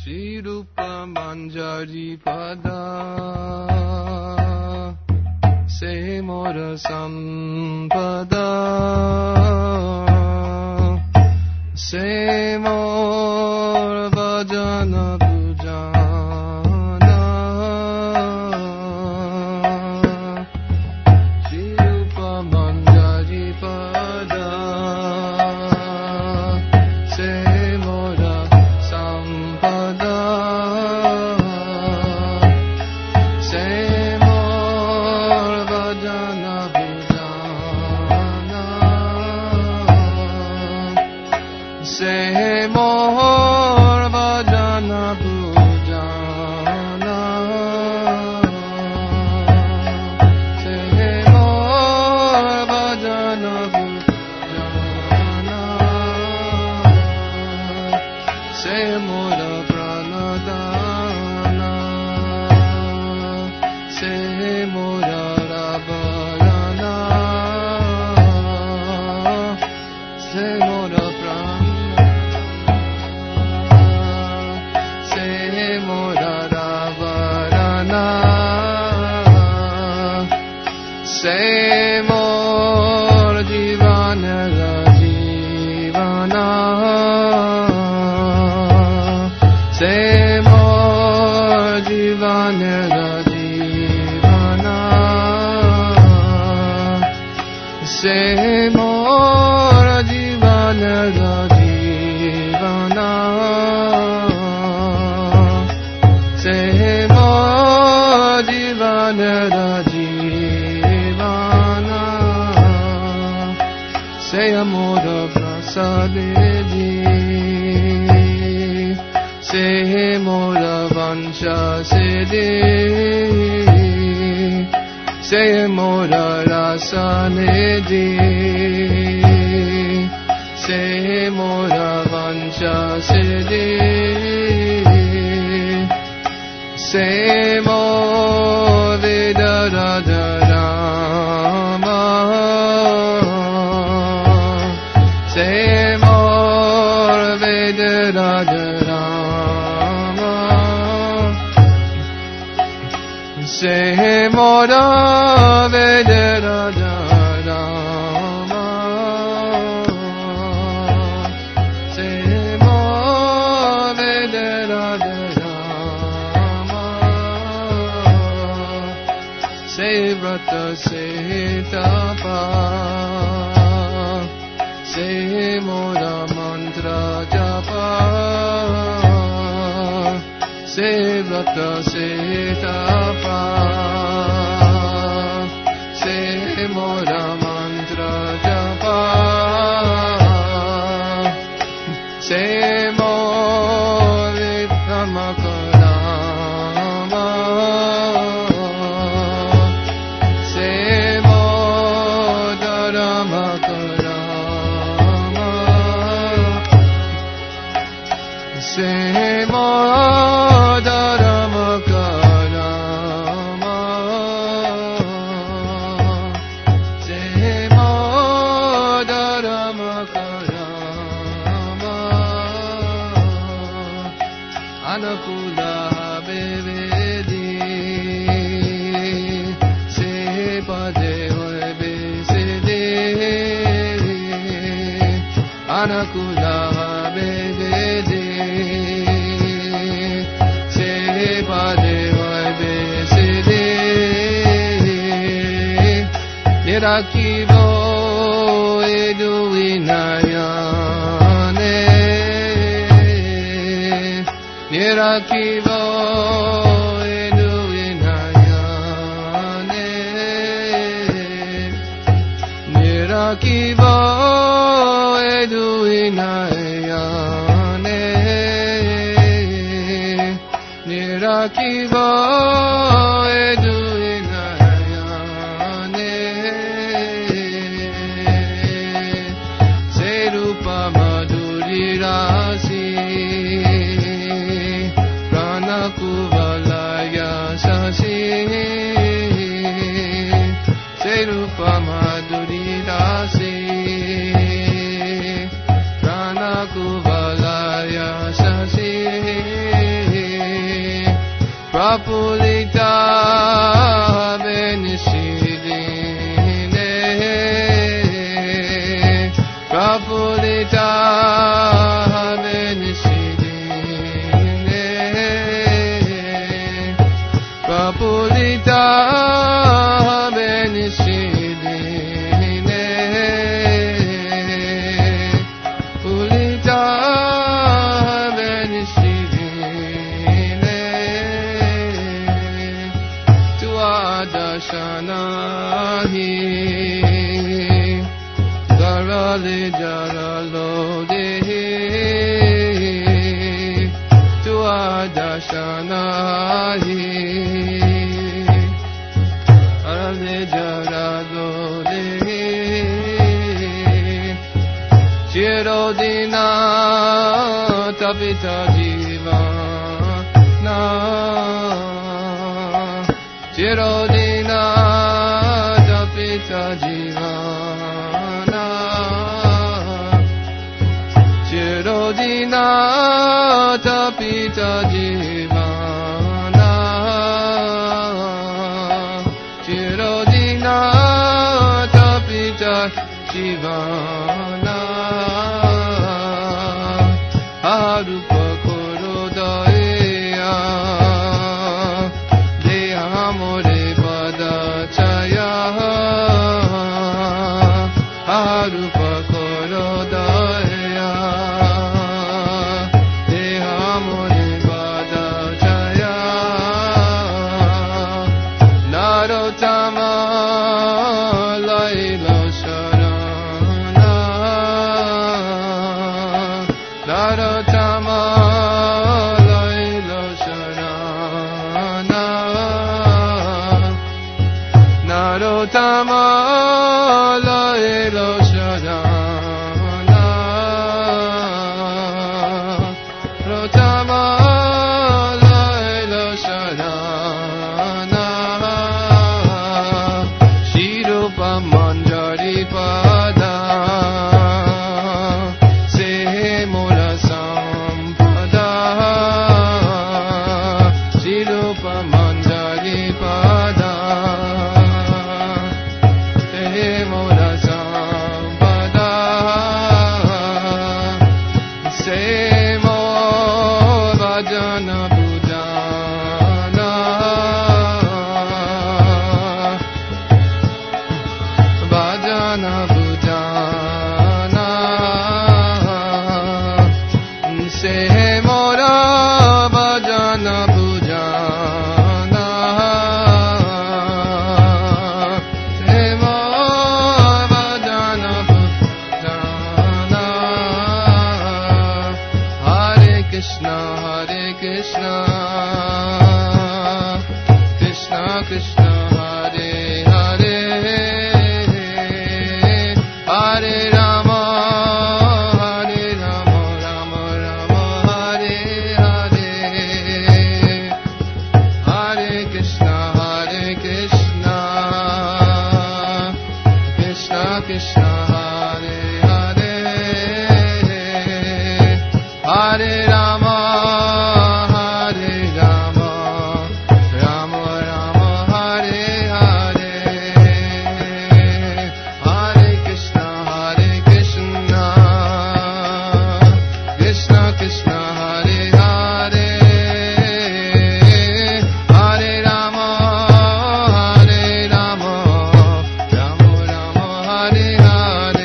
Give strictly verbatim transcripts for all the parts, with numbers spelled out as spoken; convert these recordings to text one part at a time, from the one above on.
Shri Rupa Manjari Pada Se Mora Sampada Se Mora Vajana Bhujana Shri Rupa Manjari Pada Se Mora Sampada Se Mora Vajana Bhujana Se Mora Vajana Bhujana Se Mora Vajana Bhujana Se Mora Pranadana Se Mora Ravarana Se Mora Pranadana Se Mora Ravarana Se Mora Jivana Jivana Se Mora Jivana Jivana Se Mora Jivana Jivana Se Mora Jivana Jivana Se Amora Prasadedi Se Mora Vancha Siddhi Se Mora Rasanidhi Se Mora Vancha Siddhi Se Mora Vidaradharama Se Mora Vidaradharama Se Mora Vidaradharama Se Mora Vidaradharama Se Vrata Se Tapa Se Mora Mantra Japa Se Vrata Se Tapa Se Mora Mantra Japa Se Mora Dhammakarama Se Mora Dhammakarama Se Mora Dhammakarama Se Mora Dhammakarama Anakula Bevedi Se Pade Hoy Besede Anakula Bevedi Se Pade Hoy Besede Nirakivo Eduinayane Nirakivo Eduinayane Nirakivo Eduinayane Nirakivo Eduinayane Se Rupa Madhuri Rasi Pranakuvalaya Sasi Se Rupa Madhuri Rasi Pranakuvalaya Sasi Prapulita Venisidine Prapulita Venisidine Prapulita Venisidine Pulita Venisidine Tuadashanahi Garale Jaralode Tuadashanahi Garale Jaralode Chirodina Tapita Jivana Chirodina Tapita Jivana Chirodina Tapita Jivana Chirodina Tapita Jivana Arupa Korodaya Dehamore Padachaya Arupa Korodaya Dehamore Padachaya Narotama Laila Sharana Narotama Laila Sharana Narotama Laila Sharana Narotama Laila Sharana Shirupa Manjari Pada Se Mora Sampada Shirupa Manjari Pada Se Mora Sampada Se Mo Vajana Bhujana Vajana Bhujana Se Mora Vajana Bhujana Se Mora Vajana Bhujana Hare Krishna Hare Krishna Krishna Krishna Hare Hare Hare Rama Hare Rama Rama Rama Hare Hare Hare Krishna Hare Krishna Krishna Krishna Hare Hare Hare Rama Hare Rama Rama Rama Hare Hare Hare Krishna Hare Krishna Krishna Krishna Hare Hare Hare Rama Hare Rama Rama Rama Hare Hare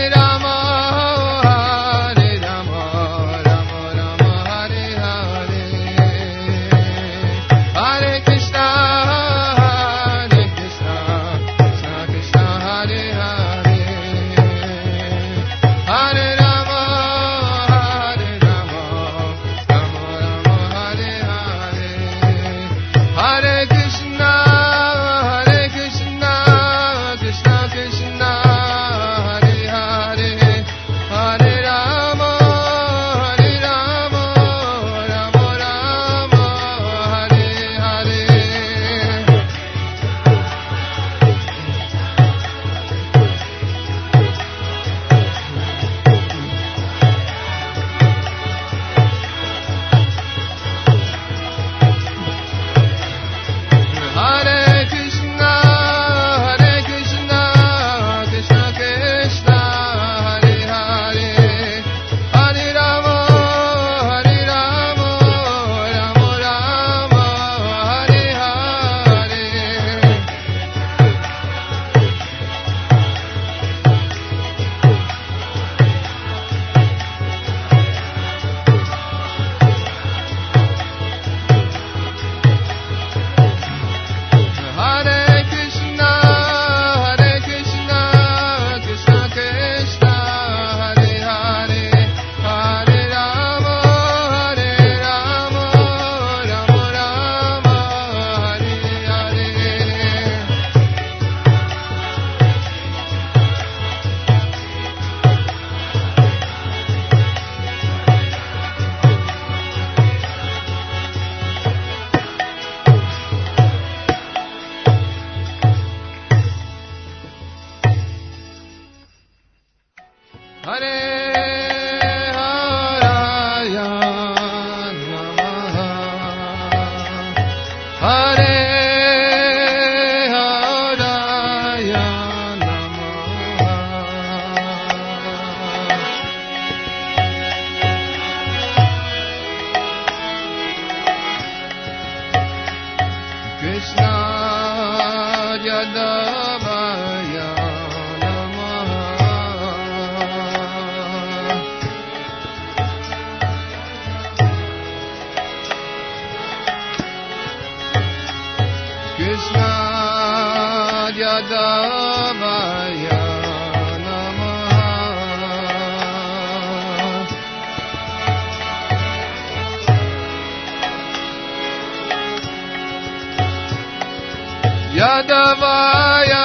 Yadavaya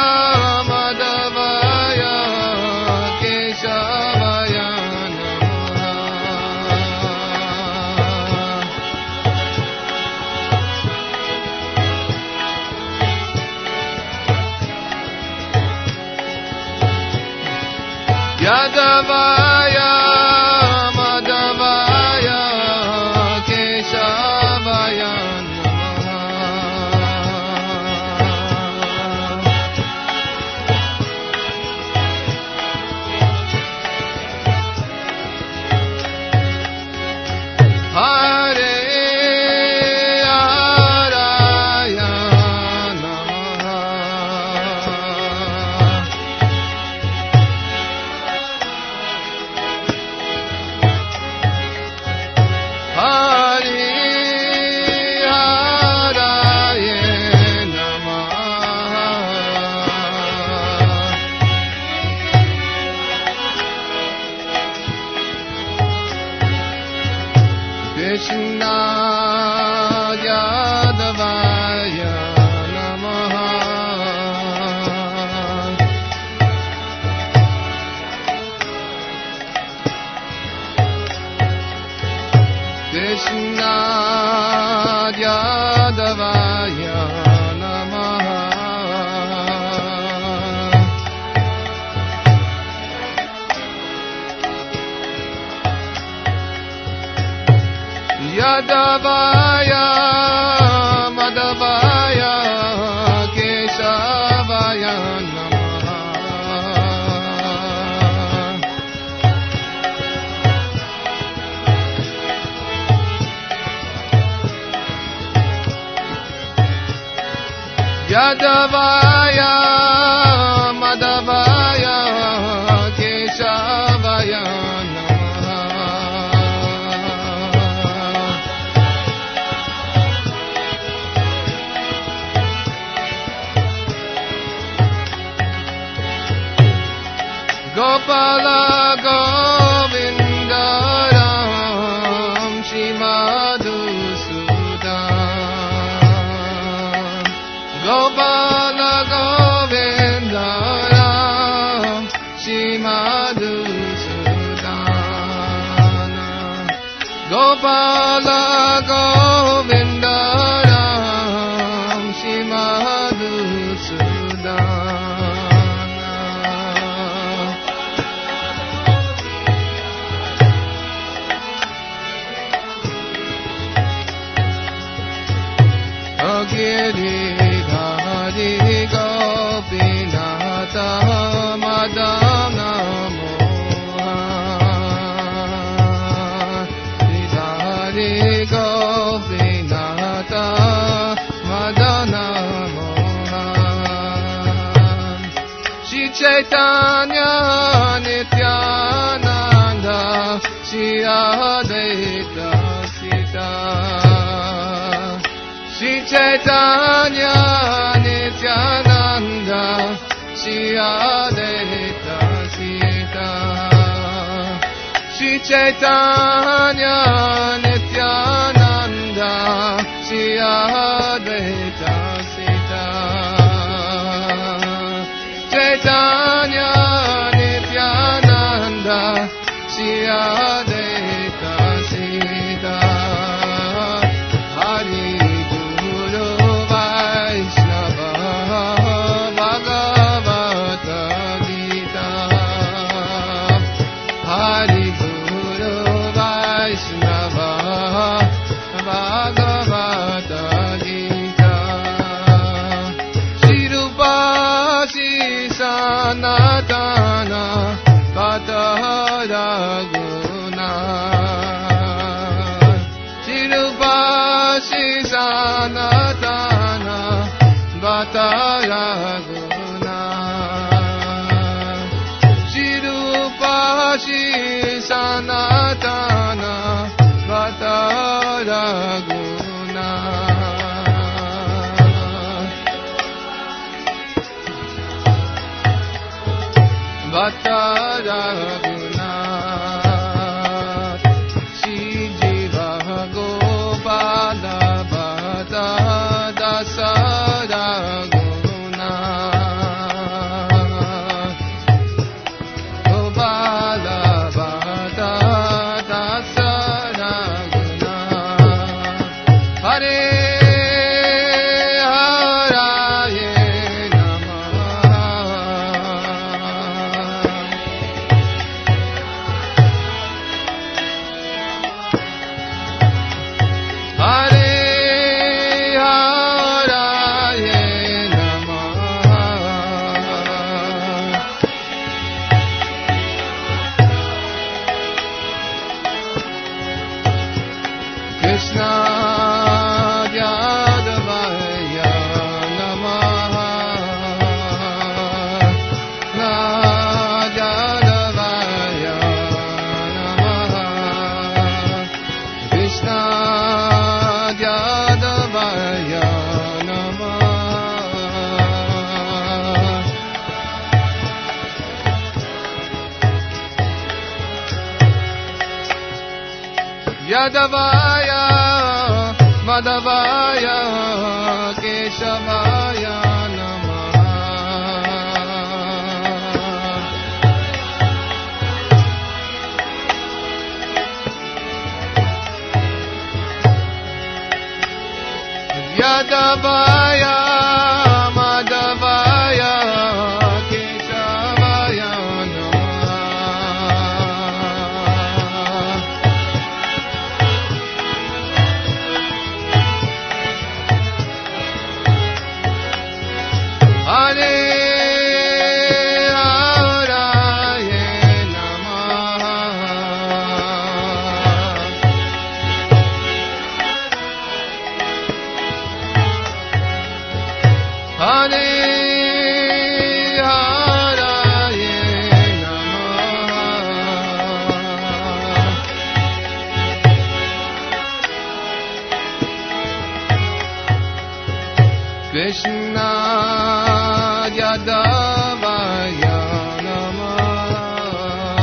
Madhavaya Keshavaya Namaha. Yadavaya Madhavaya Keshavaya Krishna Yadavaya Namaha. Krishna Yadavaya Namaha. Yadavaya Madhavaya Keshavaya Namaha. Yadavaya Madhavaya Keshavaya Gopala Govinda Ram Shri Madhusudan. Gopala Govinda Ram Shri Madhusudan. Gopala Govinda Ram Shri Madhusudan. Giridhari Gopinatha Madana Mohan. Giridhari Gopinatha Madana Mohan. Shri Chaitanya Nityananda Shri Advaita Sita. Shri Chaitanya Nityananda Shri Advaita Sita. Shri Chaitanya Nityananda Shri Advaita Sita. Chaitanya Nityananda Shri Advaita Sita. Hari Sanatana Vatara Guna. Shirupasi Sanatana Vatara Guna. Shirupasi Sanatana Vatara Guna. Vatara Guna. Shri Jiva Gopala Bhata Dasara Guna. Gopala Bhata Dasara Guna. Hare Yadavaya, Madhavaya, Keshavaya Namaha. Yadavaya, Madhavaya, Keshavaya Namaha. Hare Haraye Namaha. Hare Haraye Namaha. Krishna Yadavaya Namaha.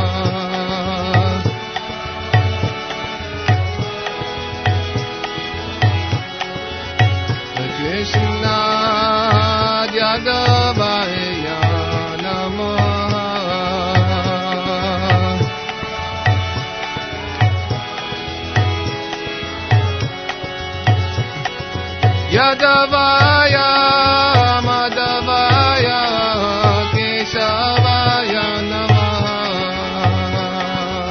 Yadavaya Madhavaya Keshavaya Namaha.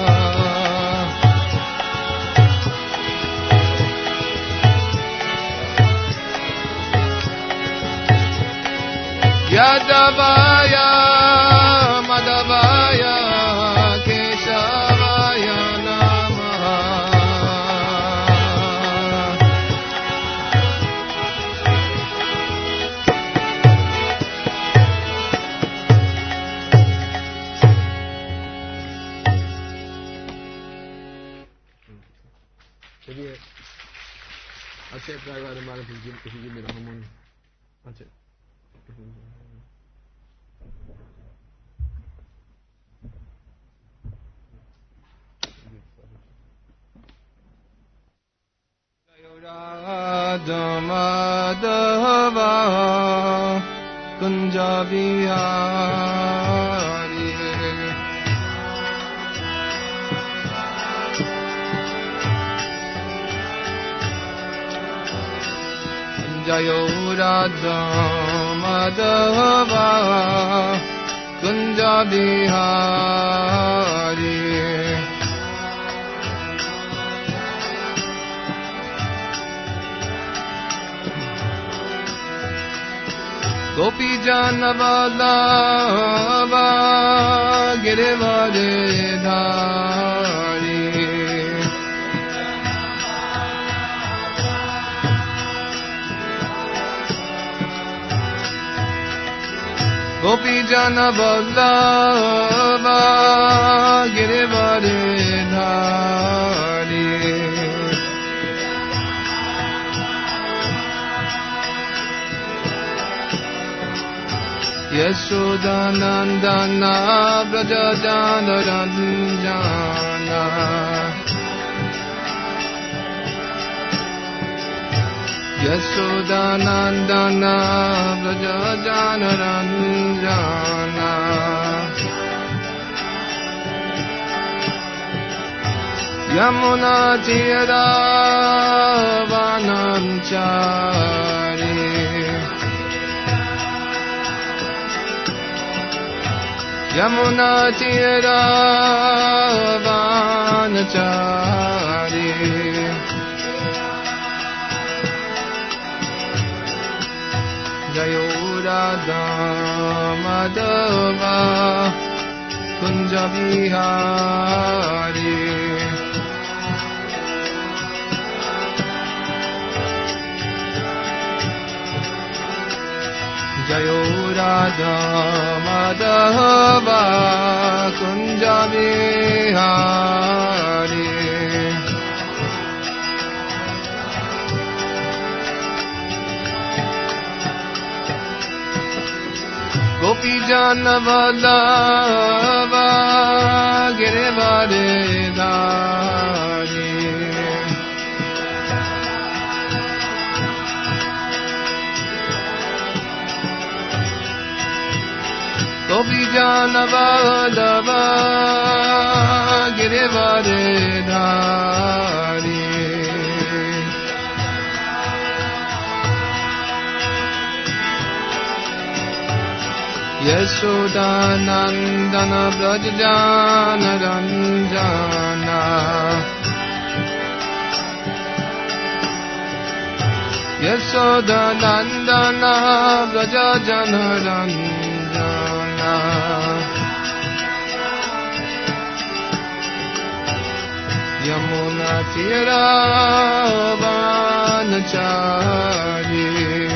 Yadavaya Madhavaya Keshavaya Namaha. Maybe I'll check that right amount if you give, if you give me the harmonium. I'll check. Radha Madhava Kunja Bihari. Jayo Radha Madhava Kunja Bihari. Gopi Jana Vallabha Girivardhari. Gopi Jana Vallabha Girivardhari. Yashodanandana Brajajana Ranjana. Yashodanandana Brajajana Ranjana. Yamuna Tira Vanamchari. Yamuna Tira Vanachari. Jayo Radha Madhava Kunja Bihari. Jayo Radha Madhava Kunja Bihari. Gopi Jana Vallabha Girivardhari. Gopi Jana Vallabha Girivardhari. Yashodanandana Brajajana Ranjana. Yashodanandana Brajajana Ranjana. Yamuna Tira Vanachari.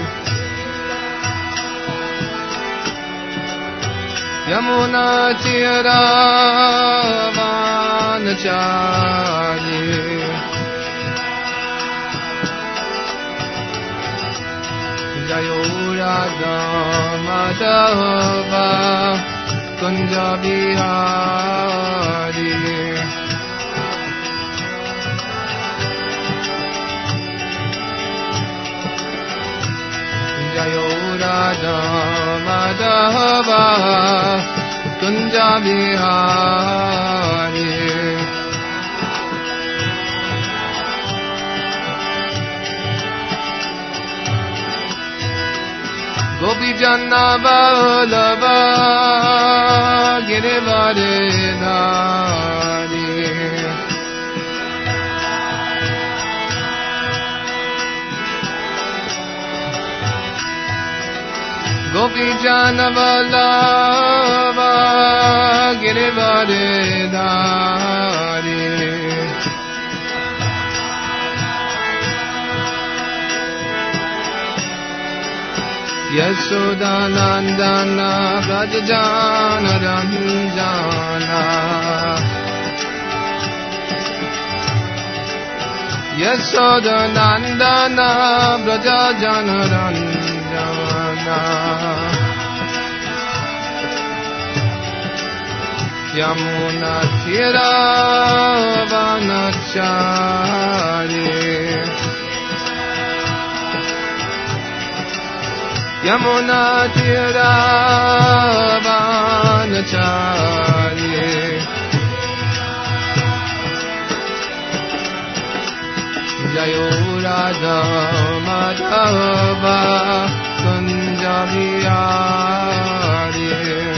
Yamuna Tira Vanachari. Jayo Radha Madhava Kunja Bihari. Jayo Radha Madhava Kunja Bihari. Yasodhana Vallabha Girivardhari Gopijana Vallabha Girivardhari Yasodhanandana Brajajana Ranjana Yasodhanandana Brajajana Ranjana Yamuna Tira Vanachari Yamuna Tira Vanachari Jayo Radha Madhava Kunja Vihari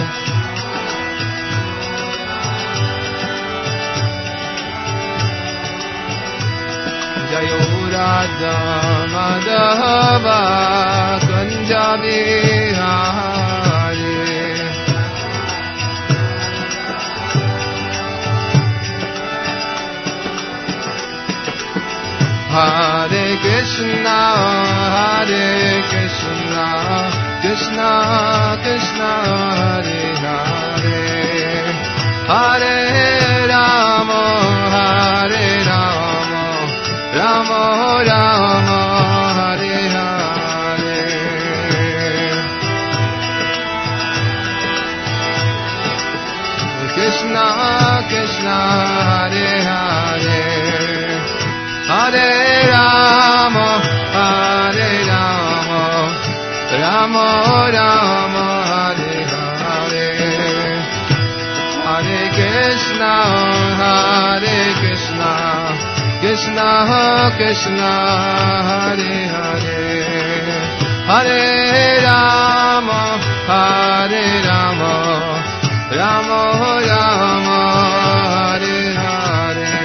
Jayo Radha Madhava Kunja Vihari Hare Krishna Hare Krishna Krishna Krishna Hare Hare Hare Rama Hare Rama Rama Rama Hare Hare Krishna Krishna Hare Hare Hare Rama Hare Rama Rama Rama Hare Hare Hare Krishna Hare Krishna Krishna Krishna Hare Hare Hare Rama Hare Rama Rama Rama Hare Hare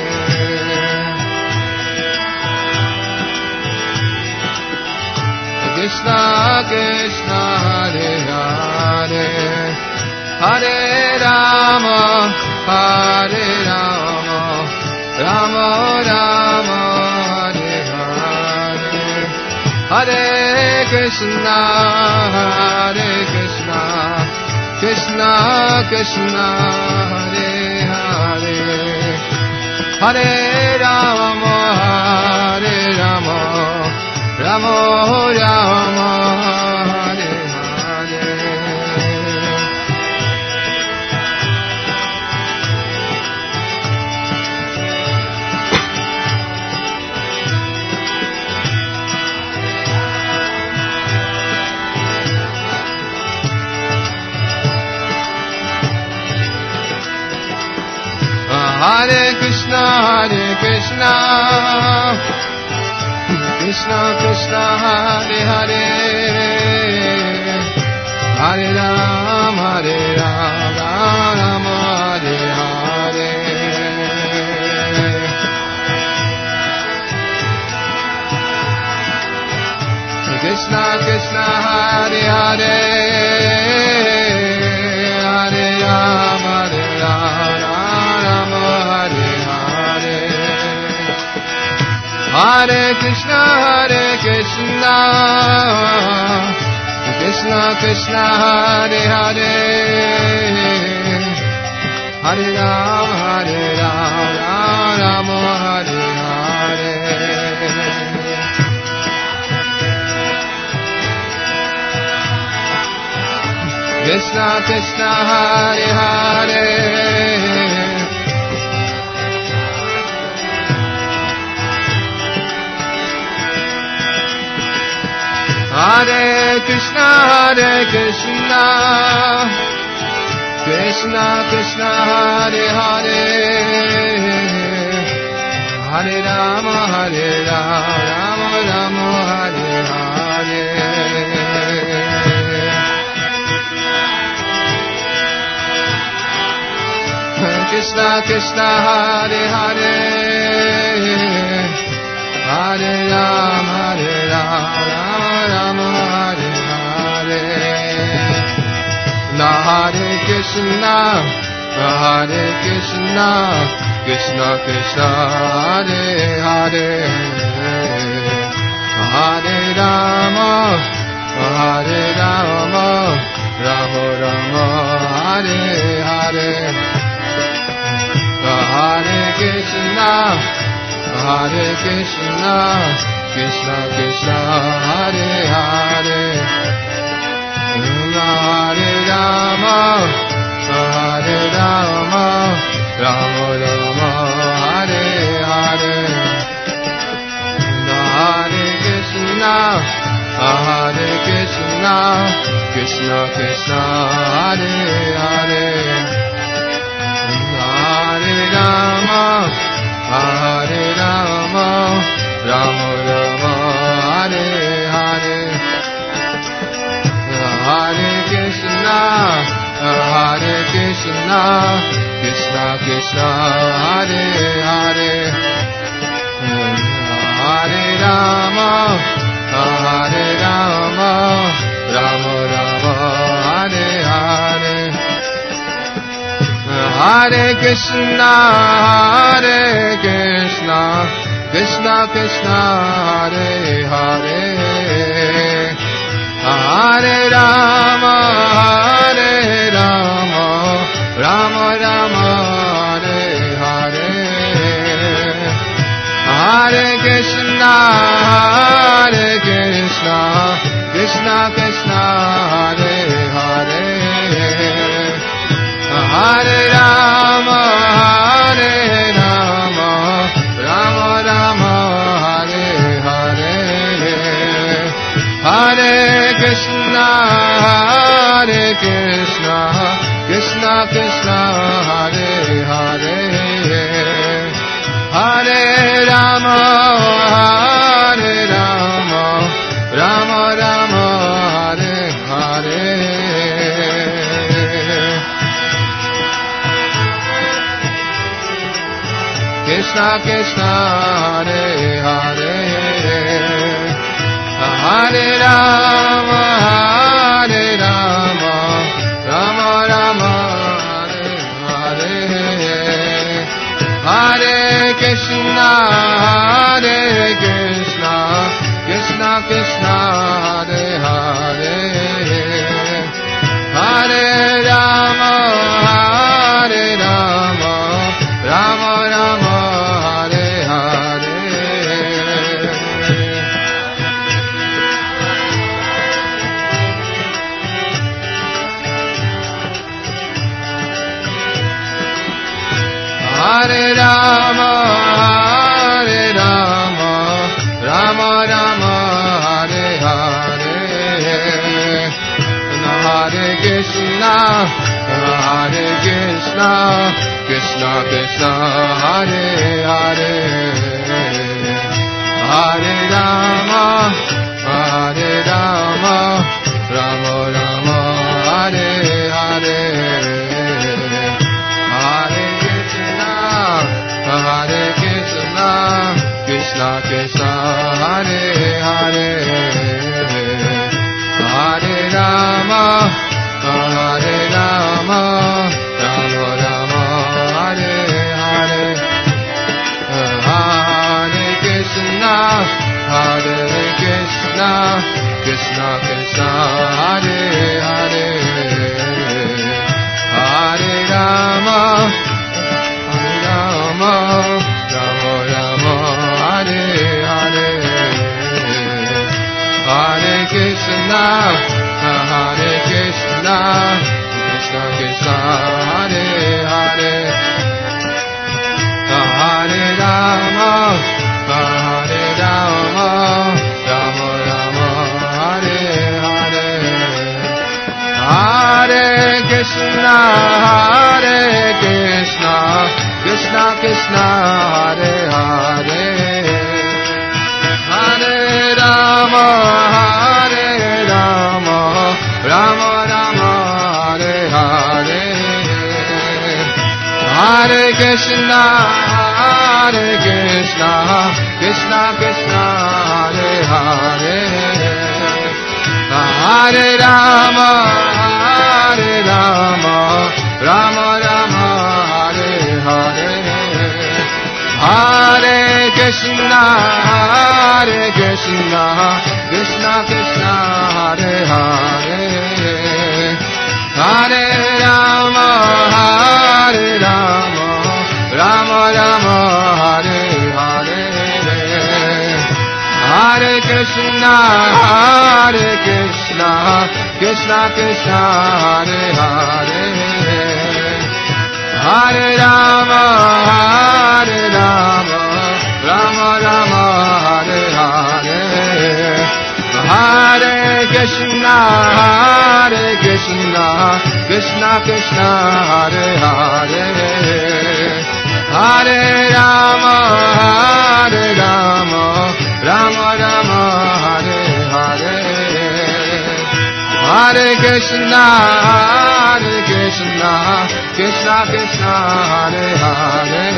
Krishna Krishna Hare Hare Hare Rama Hare Rama Rama Rama Hare Hare Hare Krishna Hare Krishna Krishna Krishna Hare Hare Hare Rama Hare Rama Rama Rama Hare Hare Hare Krishna Hare Krishna Krishna Krishna Hare Hare Hare Ram Hare Ram Ram Hare Hare Krishna Krishna Hare Hare Hare Ram Hare Ram Ram Hare Hare Hare Krishna Hare Krishna Krishna Krishna Hare Hare Hare Ram Hare Ram Ram Hare Hare Krishna Krishna Hare Hare Hare Krishna Hare Krishna Krishna Krishna Hare Hare Hare Rama Hare Rama Rama Rama Hare Hare Krishna Krishna Hare Hare Hare Ram Hare Ram Ram Hare Hare Na Hare Krishna Hare Krishna Krishna Krishna Hare Hare Hare Rama Hare Rama Rama Rama Hare Hare Hare Krishna Hare Krishna Krishna Krishna Hare Hare Hare Rama Hare Rama Rama Rama Hare Hare Hare Krishna Hare Krishna Krishna Krishna Hare Hare Hare Rama Hare Rama Rama Rama Hare Hare Hare Krishna Hare Krishna Krishna Krishna Hare Hare Hare Rama Hare Rama Rama Rama Hare Hare Hare Krishna Hare Krishna Krishna Krishna Hare Hare Hare Rama Hare Rama Rama Rama Hare Hare Hare Krishna Hare Krishna Krishna Krishna Hare Hare Hare Rama Hare Rama Rama Rama Hare Hare Hare Krishna Hare Krishna Krishna Krishna Hare Hare Hare Rama Hare Rama Rama Rama Hare Hare Krishna Krishna Hare Hare Hare Rama Hare Rama Rama Rama Hare Hare Hare Krishna Hare Krishna Krishna Krishna Hare Hare Hare Rama Hare Rama Rama Rama Hare Hare Hare Rama Hare Rama Rama Rama Hare Hare Hare Krishna Hare Krishna Krishna Krishna Hare Hare Hare Rama Hare Rama Rama Rama Hare Hare Hare Krishna Hare Krishna Krishna Krishna Hare Hare Hare Rama Hare Rama Rama Rama Hare Hare Hare Krishna Hare Krishna Krishna Krishna Hare Hare Hare Rama Hare Rama Rama Rama Hare Hare Hare Krishna Hare Krishna Krishna Krishna Hare Hare Hare Rama Hare Rama Rama Rama Hare Hare Hare Krishna Hare Krishna Krishna Krishna Hare Hare Hare Rama Hare Rama Rama Rama Hare Hare Hare Krishna, Hare Krishna, Krishna Krishna, Hare Hare, Hare Rama, Hare Rama, Rama Rama, Hare Hare, Hare Krishna, Hare Krishna, Krishna Krishna, Hare Hare, Hare Rama, Hare Rama, Rama Rama, Hare Hare, Hare Krishna, Hare Krishna, Krishna Krishna, Hare Hare, Hare Rama, Hare Rama, Rama Rama, Hare Hare, Hare Krishna, Hare Krishna, Krishna Krishna, Hare Hare, Hare Rama, Hare Rama, Rama Rama, Hare Hare, Hare Krishna, Hare Krishna, Krishna Krishna, Hare Hare,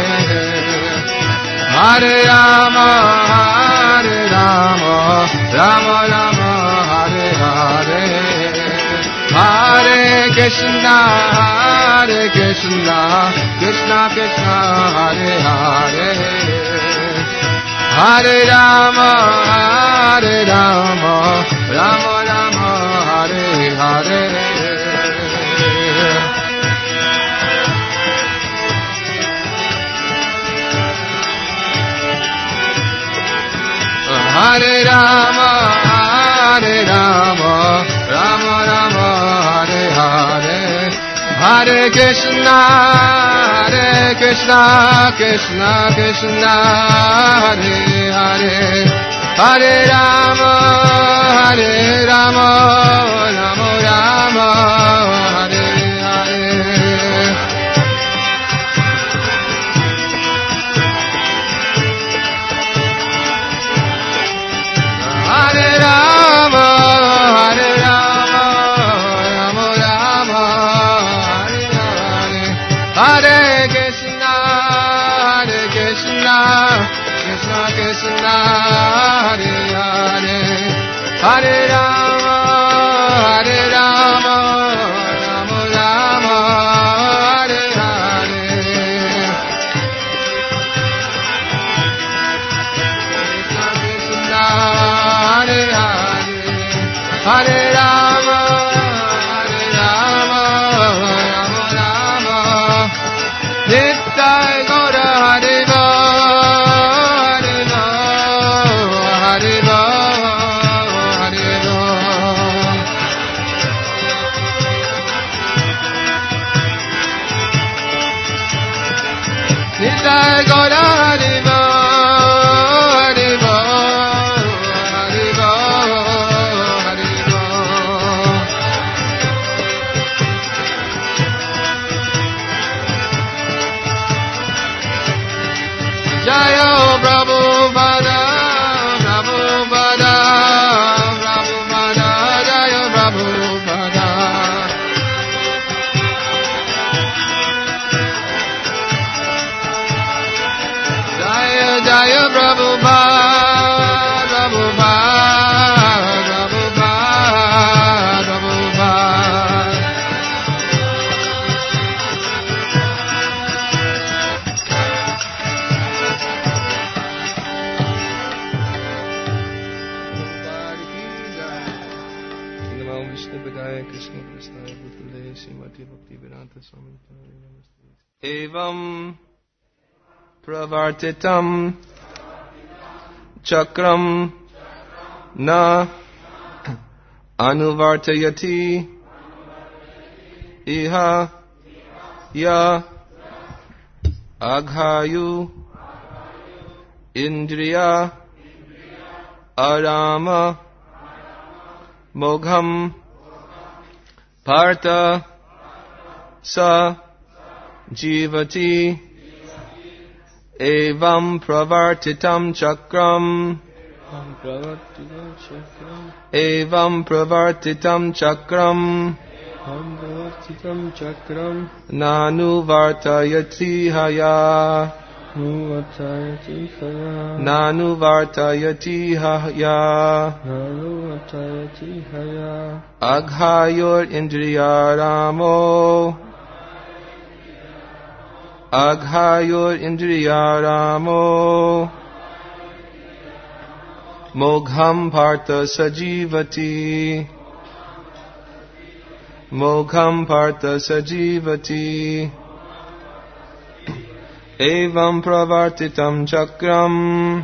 Hare Rama, Hare Rama, Rama Rama, Hare Hare, Hare Krishna, Hare Krishna, Krishna Krishna, Hare Hare, Hare Rama, Hare Rama, Rama Rama, Hare Hare, Hare Rama, Hare Rama, Rama Rama, Hare Hare, Hare Krishna, Hare Krishna, Krishna Krishna, Hare Hare, Hare Rama, Hare Rama, Rama Rama, Hare Hare, Hare Rama, Hare Rama, Rama Rama, Hare Hare, Hare Krishna, Hare Krishna, Krishna Krishna, Hare Hare, Hare Rama, Hare Rama, Rama Rama, Hare Hare, Krishna Krishna, Hare Hare, Hare Rama, Hare Rama, Rama Rama, Nitya Gaura Haribo, Haribo, Haribo, Haribo, Nitya Gaura Haribo, Haribo, Haribo, Haribo, Jayo Prabhupada, Prabhupada, Prabhupada, Jayo Prabhupada, Jaya Jaya Prabhupada, Prabhupada, Prabhupada, Prabhupada, Namo Vishnu Padaya Krishna Prasthaya Bhutale Srimati Bhaktivedanta Swami Namaste. Evam Pravartitam Chakram Na Anuvartayati Iha Ya Aghayu Indriya Arama Mogham Partha Sa Jivati Evam Pravartitam Chakram Evam Pravartitam Chakram Anvartitam chakram Nanu vartayati haya Nuvatayati haya Nanu vartayati haya Nanu vartayati haya Aghayor indriyaramo Aghayor indriyaramo Mogham partha sajivati Mogham partha sajivati Evam pravartitam chakram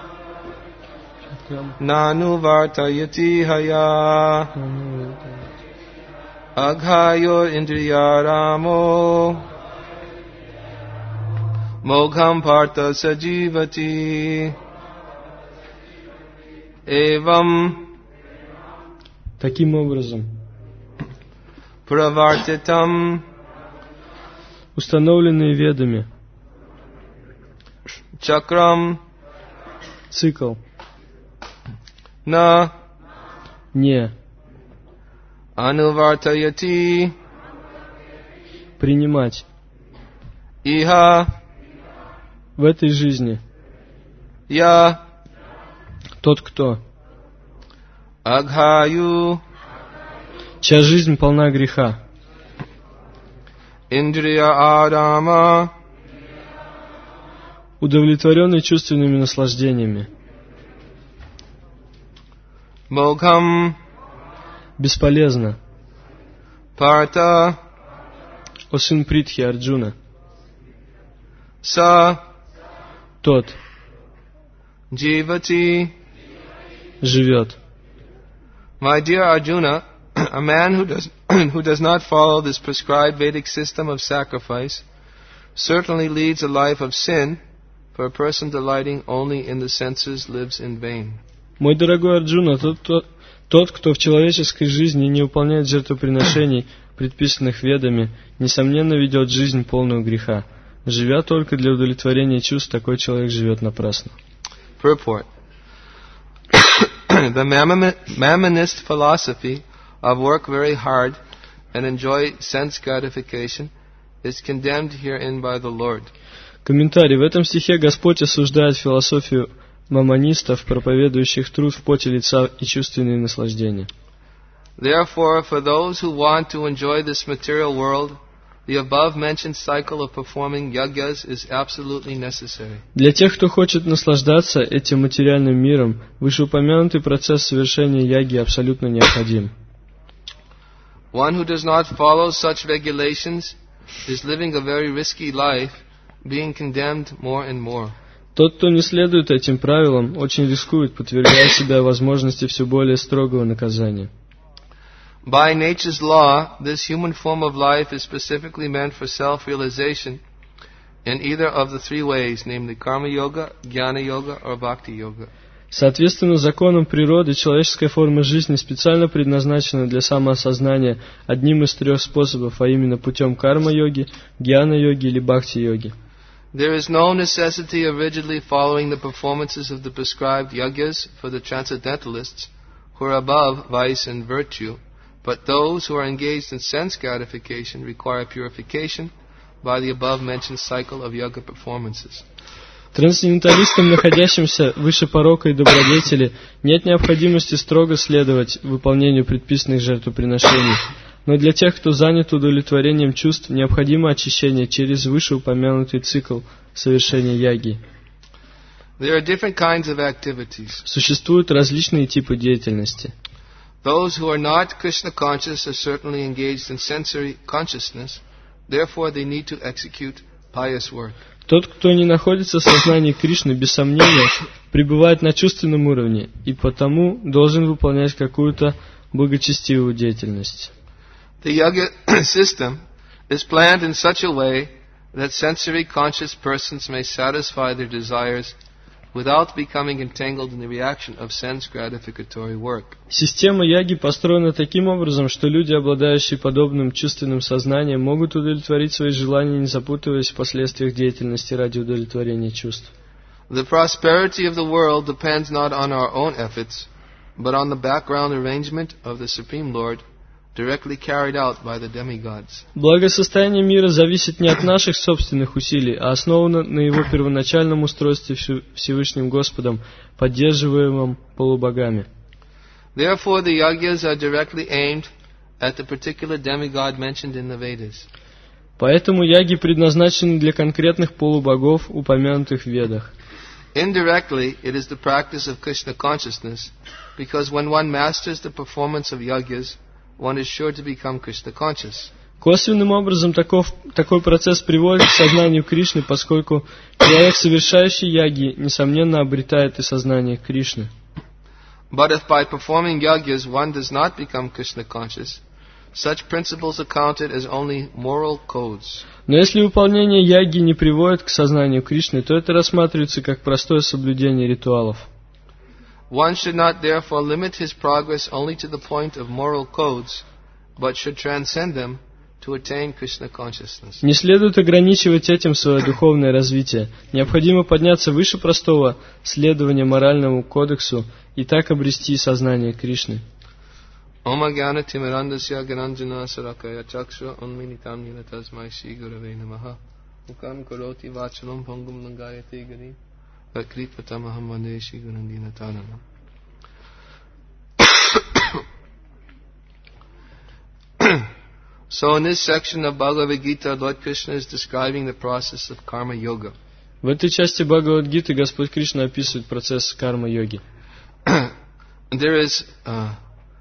Nanu vartayati haya Aghayor indriyaramo Mogham partha sajivati Evam таким образом pravartitam установленные ведами chakram цикл na не anuvartayati принимать iha в этой жизни ya тот, кто aghayu чья жизнь полна греха, indriya adama удовлетворенный чувственными наслаждениями, mogham бесполезно, partha о сын Притхи Арджуна, sa тот jivati. живет. My dear Arjuna, a man who does who does not follow this prescribed Vedic system of sacrifice certainly leads a life of sin, for a person delighting only in the senses lives in vain. Мой дорогой Арджуна, тот, тот, тот, кто в человеческой жизни не выполняет жертвоприношений, предписанных Ведами, несомненно ведет жизнь полную греха. Живя только для удовлетворения чувств, такой человек живет напрасно. Purport. The Mammonist philosophy of work very hard and enjoy sense gratification is condemned herein by the Lord. Комментарий. В этом стихе Господь осуждает философию маммонистов, проповедующих труд в поте лица и чувственные наслаждения. Therefore, for those who want to enjoy this material world, the above-mentioned cycle of performing yagyas is absolutely necessary. Для тех, кто хочет наслаждаться этим материальным миром, вышеупомянутый процесс совершения яги абсолютно необходим. One who does not follow such regulations is living a very risky life, being condemned more and more. Тот, кто не следует этим правилам, очень рискует, подвергая себя возможности все более строгого наказания. By nature's law, this human form of life is specifically meant for self-realization in either of the three ways, namely karma yoga, jnana yoga, or bhakti yoga. Соответственно, законам природы, человеческая форма жизни специально предназначена для самоосознания одним из трех способов, а именно путем карма-йоги, гьяна-йоги или бхакти-йоги. There is no necessity of rigidly following the performances of the prescribed yagyas for the transcendentalists who are above vice and virtue, but those who are engaged in sense gratification require purification by the above-mentioned cycle of yoga performances. Трансценденталистам, находящимся выше порока и добродетели, нет необходимости строго следовать выполнению предписанных жертвоприношений, но для тех, кто занят удовлетворением чувств, необходимо очищение через вышеупомянутый цикл совершения яги. There are different kinds of activities. Существуют различные типы деятельности. Those who are not Krishna conscious are certainly engaged in sensory consciousness, therefore they need to execute pious work. Тот, кто не находится в сознании Кришны, без сомнения, пребывает на чувственном уровне и потому должен выполнять какую-то благочестивую деятельность. The yoga system is planned in such a way that sensory conscious persons may satisfy their desires without becoming entangled in the reaction of sense gratificatory work. Система яги построена таким образом, что люди, обладающие подобным чувственным сознанием, могут удовлетворить свои желания, не запутываясь в последствиях деятельности ради удовлетворения чувств. The prosperity of the world depends not on our own efforts, but on the background arrangement of the Supreme Lord, directly carried out by the demigods. Благосостояние мира зависит не от наших собственных усилий, а основано на его первоначальном устройстве Всевышним Господом, поддерживаемом полубогами. Therefore, the yagyas are directly aimed at the particular demigod mentioned in the Vedas. Поэтому яги предназначены для конкретных полубогов, упомянутых в Ведах. Indirectly, it is the practice of Krishna consciousness, because when one masters the performance of yagyas, one is sure to become Krishna conscious. Косвенным образом таков, такой процесс приводит к сознанию Кришны, поскольку человек, совершающий яги, несомненно обретает и сознание Кришны. But if by performing yagyas one does not become Krishna conscious, such principles are counted as only moral codes. Но если выполнение яги не приводит к сознанию Кришны, то это рассматривается как простое соблюдение ритуалов. One should not therefore limit his progress only to the point of moral codes, but should transcend them to attain Krishna consciousness. Не следует ограничивать этим свое духовное развитие. Необходимо подняться выше простого следования моральному кодексу и так обрести сознание Кришны. Om Agyana Timirandasya Gyananjana Sarakaya Chaksha Unminitam Nina Tasmai Shri Gurave Namaha Mukam Karoti Vachalam Pangum Nangayate Gari Vakripatamaham Vande Shri Gurandina Tanana. So in this section of Bhagavad Gita, Lord Krishna is describing the process of karma yoga. В этой части Бхагавад-гиты Господь Кришна описывает процесс карма-йоги. There is uh,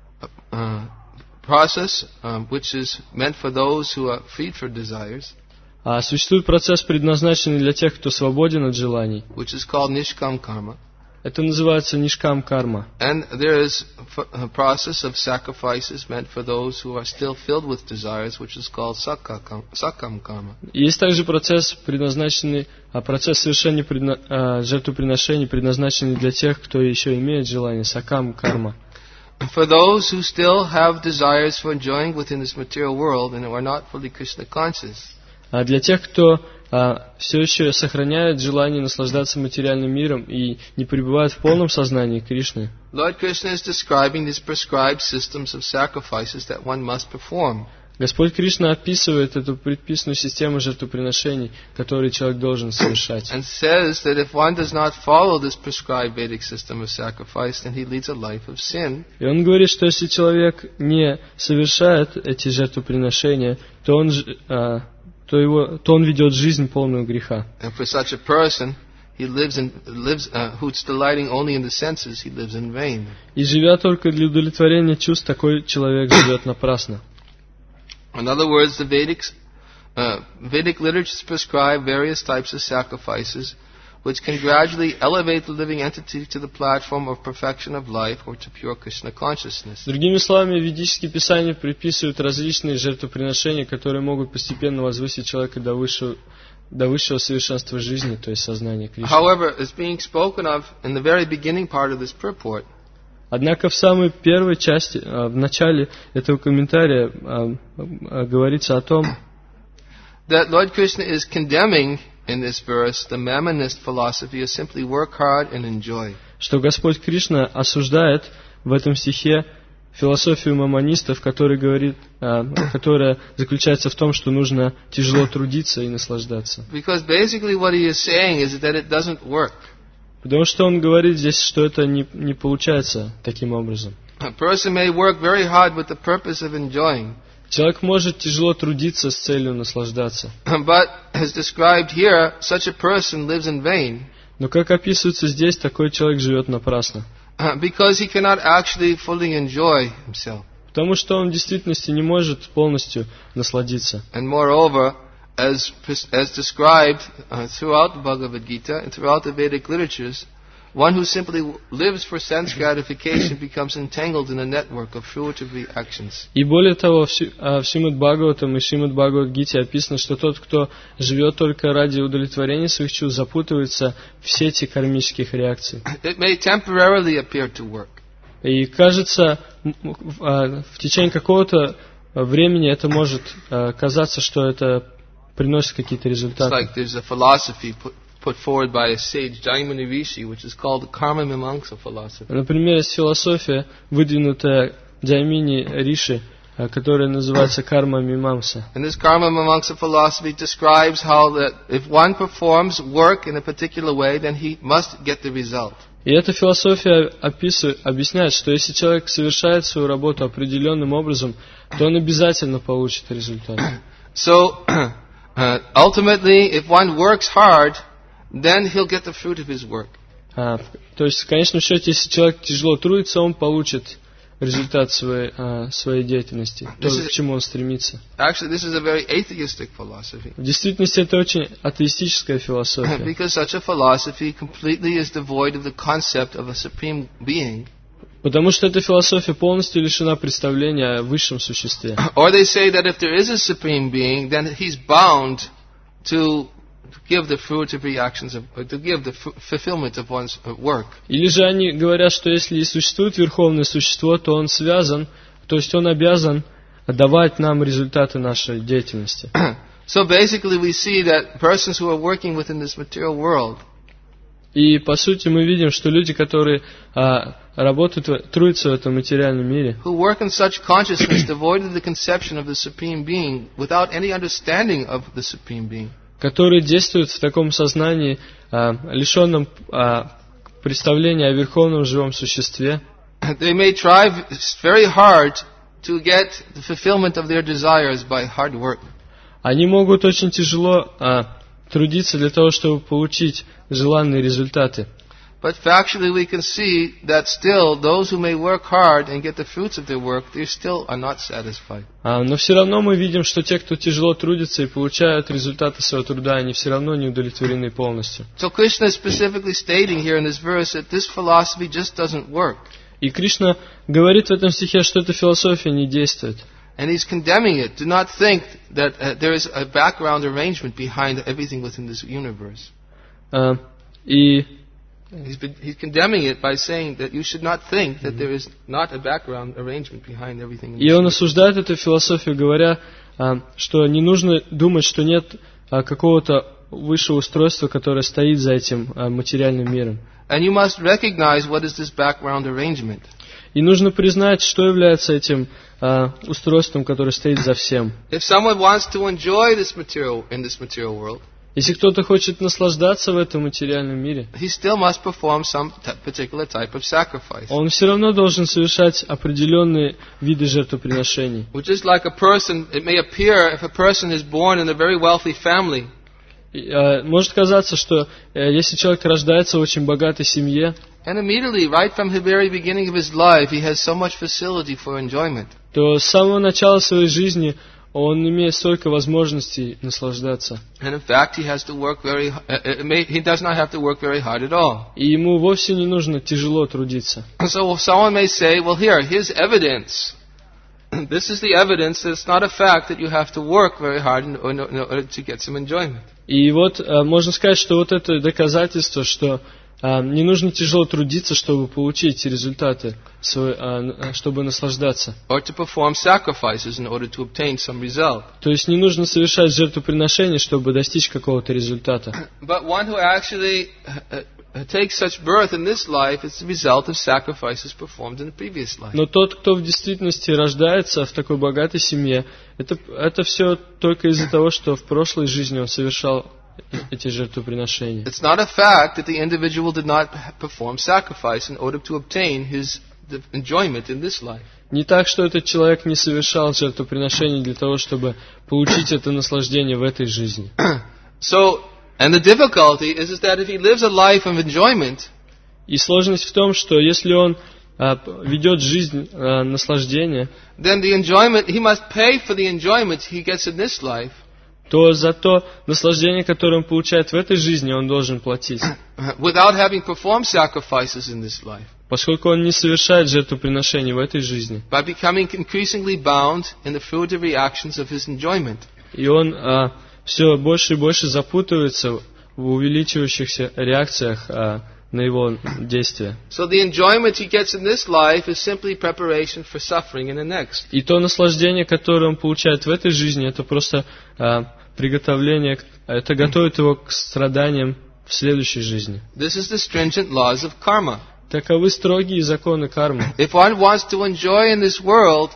Uh, process um, which is meant for those who are freed from desires. А существует процесс, предназначенный для тех, кто свободен от желаний. Which is called nishkam karma. Это называется нишкам карма. And there is a process of sacrifices meant for those who are still filled with desires, which is called sakam karma. Есть также процесс, предназначенный, а процесс совершения предна, а, жертвоприношений, предназначенный для тех, кто еще имеет желание, сакам карма. For those who still have desires for enjoying within this material world and who are not fully Krishna conscious. А для тех, кто а, все еще сохраняет желание наслаждаться материальным миром и не пребывает в полном сознании Кришны, Lord Krishna is describing these prescribed systems of sacrifices that one must perform. Господь Кришна описывает эту предписанную систему жертвоприношений, которые человек должен совершать. And says that if one does not follow this prescribed Vedic system of sacrifice, then he leads a life of sin. И он говорит, что если человек не совершает эти жертвоприношения, то он, а, то его, то он ведет жизнь полную греха. And for such a person, he lives in lives uh, who's delighting only in the senses, he lives in vain. И живя только для удовлетворения чувств, такой человек живет напрасно. In other words, the Vedic, uh, Vedic literatures prescribe various types of sacrifices which can gradually elevate the living entity to the platform of perfection of life or to pure Krishna consciousness. Другими словами, ведические писания предписывают различные жертвоприношения, которые могут постепенно возвысить человека до высшего, до высшего совершенства жизни, то есть сознания Кришны. However, as being spoken of in the very beginning part of this purport, Однако в самой первой части, в начале этого комментария говорится о том, that Lord Krishna is condemning in this verse the mammonist philosophy of simply work hard and enjoy. Что Господь Кришна осуждает в этом стихе философию маммонистов, который говорит, которая заключается в том, что нужно тяжело трудиться и наслаждаться. Because basically what he is saying is that it doesn't work. Потому что он говорит здесь, что это не, не получается таким образом. A person may work very hard with the purpose of enjoying. Человек может тяжело трудиться с целью наслаждаться. But, as described here, such a person lives in vain. Но как описывается здесь, такой человек живет напрасно. Because he cannot actually fully enjoy himself. Потому что он в действительности не может полностью насладиться. And moreover, as as described uh, throughout the Bhagavad Gita and throughout the Vedic literatures, one who simply lives for sense gratification becomes entangled in a network of fruitive actions. И более того, в Шримад Бхагаватам и Шримад Бхагавад-гите описано, что тот, кто живет только ради удовлетворения своих чувств, запутывается в сети кармических реакций. It may temporarily appear to work. И кажется, в течение какого-то времени это может казаться, что это приносит какие-то результаты. It's like there's a philosophy put, put forward by a sage, Jaimuni Rishi, which is called the Karma Mimamsa philosophy. Например, есть философия, выдвинутая Джаймини Риши, которая называется карма мимамса. And this karma mimamsa philosophy describes how that if one performs work in a particular way, then he must get the result. И эта философия описывает, объясняет, что если человек совершает свою работу определенным образом, то он обязательно получит результат. So, uh, ultimately, if one works hard, then he'll get the fruit of his work. А, то есть, в конечном счете, если человек тяжело трудится, он получит результат своей, а, своей деятельности, то, This is- к чему он стремится. Actually, this is a very atheistic philosophy. В действительности это очень атеистическая философия, Because such a philosophy completely is devoid of the concept of a supreme being. потому что эта философия полностью лишена представления о высшем существе. Or they say that if there is a supreme being, then he's bound to give the fruit of reactions, of, to give the fu- fulfillment of one's uh, work. Или же они говорят, что если и существует верховное существо, то он связан, то есть он обязан давать нам результаты нашей деятельности. So basically we see that persons who are working within this material world, И по сути мы видим, что люди, которые а, работают, в- трудятся в этом материальном мире, who work in such consciousness devoid of the conception of the supreme being, without any understanding of the supreme being, которые действуют в таком сознании, а, лишенном а, представления о верховном живом существе, they may try v- very hard to get the fulfillment of their desires by hard work. они могут очень тяжело а, трудиться для того, чтобы получить желанные результаты. But factually we can see that still those who may work hard and get the fruits of their work, they still are not satisfied. А, но все равно мы видим, что те, кто тяжело трудится и получают результаты своего труда, они все равно не удовлетворены полностью. So Krishna is specifically stating here in this verse that this philosophy just doesn't work. И Кришна говорит в этом стихе, что эта философия не действует. And he's condemning it. Do not think that uh, there is a background arrangement behind everything within this universe. А, и, He's, been, he's condemning it by saying that you should not think that there is not a background arrangement behind everything. In и this он universe. осуждает эту философию, говоря, а, что не нужно думать, что нет а, какого-то высшего устройства, которое стоит за этим а, материальным миром. And you must recognize what is this background arrangement. И нужно признать, что является этим а, устройством, которое стоит за всем. If someone wants to enjoy this material in this material world, Если кто-то хочет наслаждаться в этом материальном мире, he still must perform some t- particular type of sacrifice. он все равно должен совершать определенные виды жертвоприношений. Which is like a person, it may appear if a person is born in a very wealthy family, И, а, может казаться, что э, если человек рождается в очень богатой семье, and immediately, right from the very beginning of his life, he has so much facility for enjoyment. то с самого начала своей жизни он имеет столько возможностей наслаждаться. And in fact, he has to work very, uh, uh, may, he does not have to work very hard at all. И ему вовсе не нужно тяжело трудиться. So someone may say, well here, here's evidence. This is the evidence that it's not a fact that you have to work very hard in, in, in order to get some enjoyment. И вот э, можно сказать, что вот это доказательство, что э, не нужно тяжело трудиться, чтобы получить результаты, свой- э, чтобы наслаждаться. Or to perform sacrifices in order to obtain some result. То есть не нужно совершать жертвоприношения, чтобы достичь какого-то результата. But one who actually uh, uh, takes such birth in this life is the result of sacrifices performed in the previous life. Но тот, кто в действительности рождается в такой богатой семье, это, это все только из-за того, что в прошлой жизни он совершал эти жертвоприношения. It's not a fact that the individual did not perform sacrifice in order to obtain his the enjoyment in this life. Не так, что этот человек не совершал жертвоприношений для того, чтобы получить это наслаждение в этой жизни. So, and the difficulty is, is that if he lives a life of enjoyment, И сложность в том, что если он а, п- ведет жизнь а, наслаждения, then the enjoyment, he must pay for the enjoyment he gets in this life то за то наслаждение, которое он получает в этой жизни, он должен платить. without having performed sacrifices in this life, Поскольку он не совершает жертвоприношений в этой жизни. by becoming increasingly bound in the fruitive reactions of his enjoyment. И он а, все больше и больше запутывается в увеличивающихся реакциях а, на его действия. So the enjoyment he gets in this life is simply preparation for suffering in the next. И то наслаждение, которое он получает в этой жизни, это просто а, приготовление, к- это готовит его к страданиям в следующей жизни. This is the stringent laws of karma. Таковы строгие законы кармы. If one wants to enjoy in this world,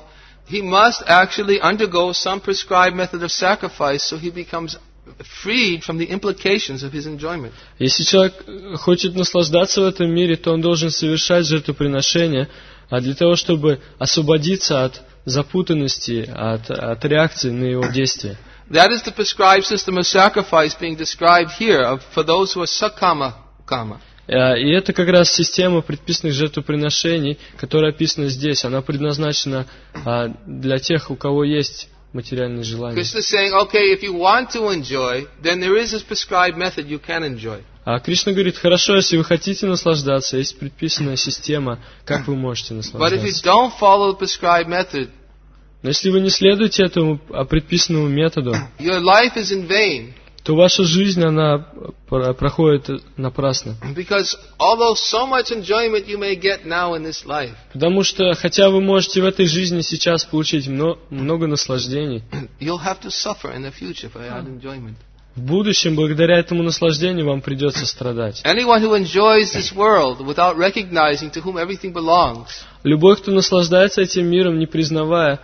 he must actually undergo some prescribed method of sacrifice so he becomes freed from the implications of his enjoyment. Если человек хочет наслаждаться в этом мире, то он должен совершать жертвоприношения, а для того, чтобы освободиться от запутанности, от, от реакции на его действия. That is the prescribed system of sacrifice being described here of, for those who are sakama kama. И это как раз система предписанных жертвоприношений, которая описана здесь. Она предназначена для тех, у кого есть материальные желания. Krishna is saying, okay, if you want to enjoy, then there is this prescribed method you can enjoy. А Кришна говорит, хорошо, если вы хотите наслаждаться, есть предписанная система, как вы можете наслаждаться. But if you don't follow the prescribed method, но если вы не следуете этому предписанному методу, your life is in vain. то ваша жизнь, она проходит напрасно. Because although so much enjoyment you may get now in this life, потому что, хотя вы можете в этой жизни сейчас получить много, много наслаждений, you'll have to suffer in the future for that enjoyment. В будущем, благодаря этому наслаждению, вам придется страдать. Anyone who enjoys this world without recognizing to whom everything belongs, любой, кто наслаждается этим миром, не признавая,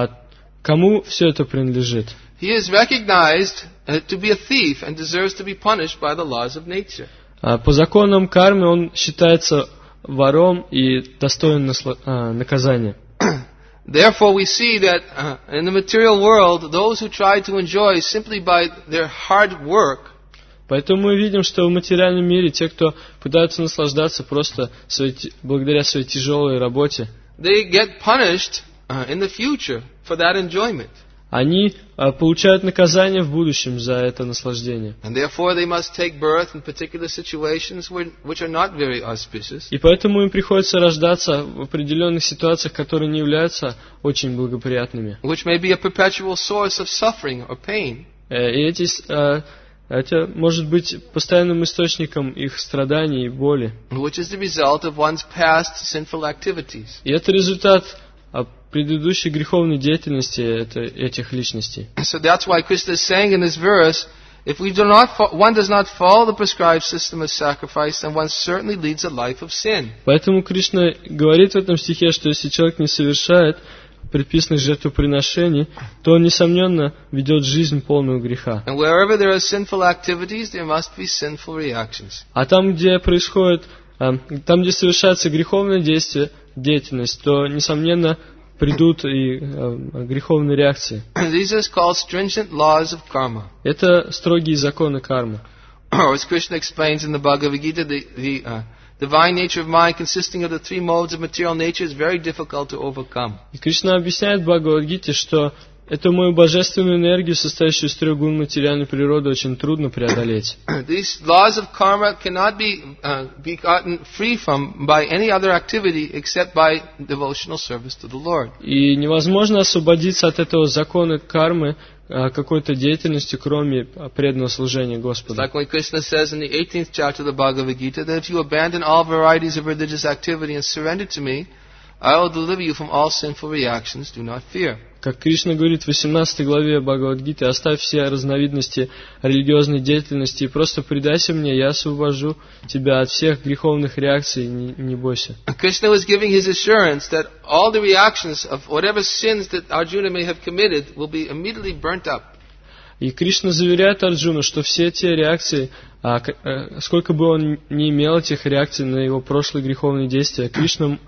кому все это принадлежит, he is recognized to be a thief and deserves to be punished by the laws of nature. По законам кармы он считается вором и достоин наказания. Therefore, we see that uh, in the material world, those who try to enjoy simply by their hard work, поэтому мы видим, что в материальном мире те, кто пытаются наслаждаться просто своей, благодаря своей тяжелой работе, they get punished uh, in the future for that enjoyment. Они uh, получают наказание в будущем за это наслаждение. And therefore, they must take birth in particular situations which are not very auspicious. И поэтому им приходится рождаться в определенных ситуациях, которые не являются очень благоприятными. Which may be a perpetual source of suffering or pain. И эти, uh, это может быть постоянным источником их страданий и боли. Which is the result of one's past sinful activities. И это результат предыдущей греховной деятельности это, этих личностей. So that's why Krishna is saying in this verse, if we do not, one does not follow the prescribed system of sacrifice, then one certainly leads a life of sin. Поэтому Кришна говорит в этом стихе, что если человек не совершает предписанных жертвоприношений, то он, несомненно, ведет жизнь полную греха. And wherever there are sinful activities, there must be sinful reactions. А там, где происходит, там, где совершается греховное действие, деятельность, то, несомненно, придут и э, греховные реакции. These are called stringent laws of karma. Это строгие законы кармы. As Krishna explains in the Bhagavad Gita, the, the uh, divine nature of mind consisting of the three modes of material nature is very difficult to overcome. И Кришна объясняет в Бхагавад-гите, что эту мою божественную энергию, состоящую из трех гун материальной природы, очень трудно преодолеть. These laws of karma cannot be uh, be gotten free from by any other activity except by devotional service to the Lord. И невозможно освободиться от этого закона кармы какой-то деятельностью, кроме преданного служения Господу. Like when Krishna says in the eighteenth chapter of the Bhagavad Gita that if you abandon all varieties of religious activity and surrender to me, I will deliver you from all sinful reactions. Do not fear. Как Кришна говорит в восемнадцатой главе Бхагавад-гиты, оставь все разновидности религиозной деятельности и просто предайся мне, я освобожу тебя от всех греховных реакций, не, не бойся. Krishna was giving his assurance that all the reactions of whatever sins that Arjuna may have committed will be immediately burnt up. И Кришна заверяет Арджуну, что все те реакции, а, а, сколько бы он ни имел этих реакций на его прошлые греховные действия, Кришна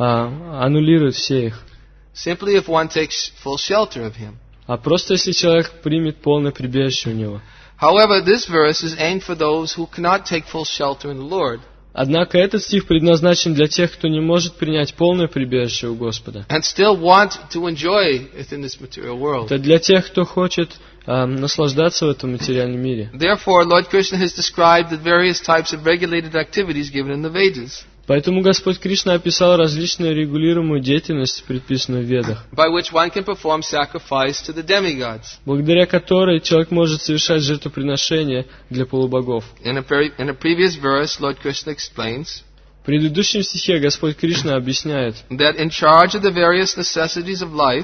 а, аннулирует все их. Simply if one takes full shelter of him. А просто если человек примет полное прибежище у него. However, this verse is aimed for those who cannot take full shelter in the Lord. Однако этот стих предназначен для тех, кто не может принять полное прибежище у Господа. And still want to enjoy within this material world. Это для тех, кто хочет э, наслаждаться в этом материальном мире. Therefore, Lord Krishna has described the various types of regulated activities given in the Vedas. Поэтому Господь Кришна описал различную регулируемую деятельность, предписанную в Ведах, by which one can perform sacrifice to the demigods. благодаря которой человек может совершать жертвоприношения для полубогов. In a, peri- in a previous verse, Lord Krishna explains В предыдущем стихе Господь Кришна объясняет, that in charge of the various necessities of life,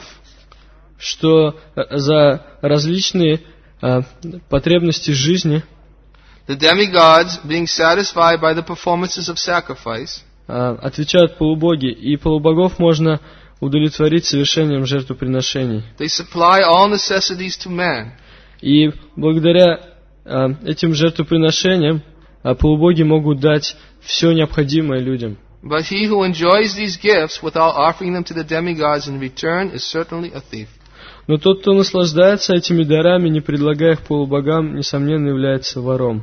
что за различные э, потребности жизни the demigods, being satisfied by the performances of sacrifice, э, отвечают полубоги, и полубогов можно удовлетворить совершением жертвоприношений. They supply all necessities to man. И благодаря а, этим жертвоприношениям а, полубоги могут дать все необходимое людям. But he who enjoys these gifts without offering them to the demigods in return is certainly a thief. Но тот, кто наслаждается этими дарами, не предлагая их полубогам, несомненно является вором.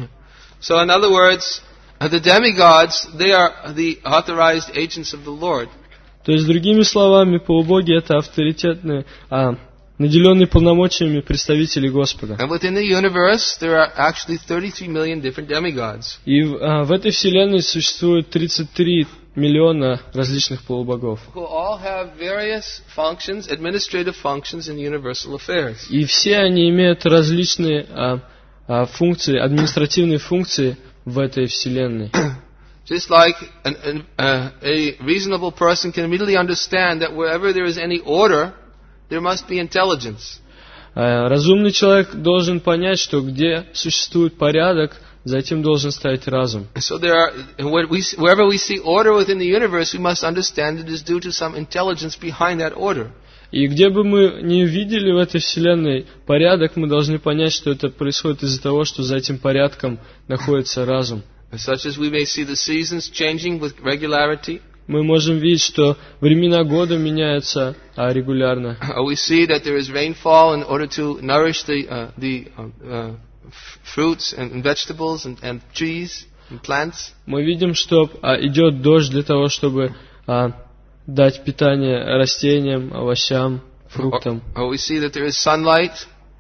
So in other words, the demigods, they are the authorized agents of the Lord. То есть, другими словами, полубоги — это авторитетные, а, наделенные полномочиями представители Господа. And within the universe, there are actually thirty-three million different demigods. И а, в этой вселенной существует тридцать три миллиона различных полубогов. Who all have various functions, administrative functions in universal affairs. И все они имеют различные а, а, функции, административные функции в этой вселенной. Just like an, an, uh, a reasonable person can immediately understand that wherever there is any order, there must be intelligence. А, разумный человек должен понять, что где существует порядок, за этим должен стоять разум. So there are, where we, wherever we see order within the universe, we must understand it is due to some intelligence behind that order. И где бы мы ни видели в этой вселенной порядок, мы должны понять, что это происходит из-за того, что за этим порядком находится разум. Such as we may see the seasons changing with regularity. Мы можем видеть, что времена года меняются а, регулярно. We see that there is rainfall in order to nourish the uh, the uh, uh, fruits and vegetables and, and trees and plants. Мы видим, что а, идет дождь для того, чтобы а, дать питание растениям, овощам, фруктам. Or, or we see that there is sunlight.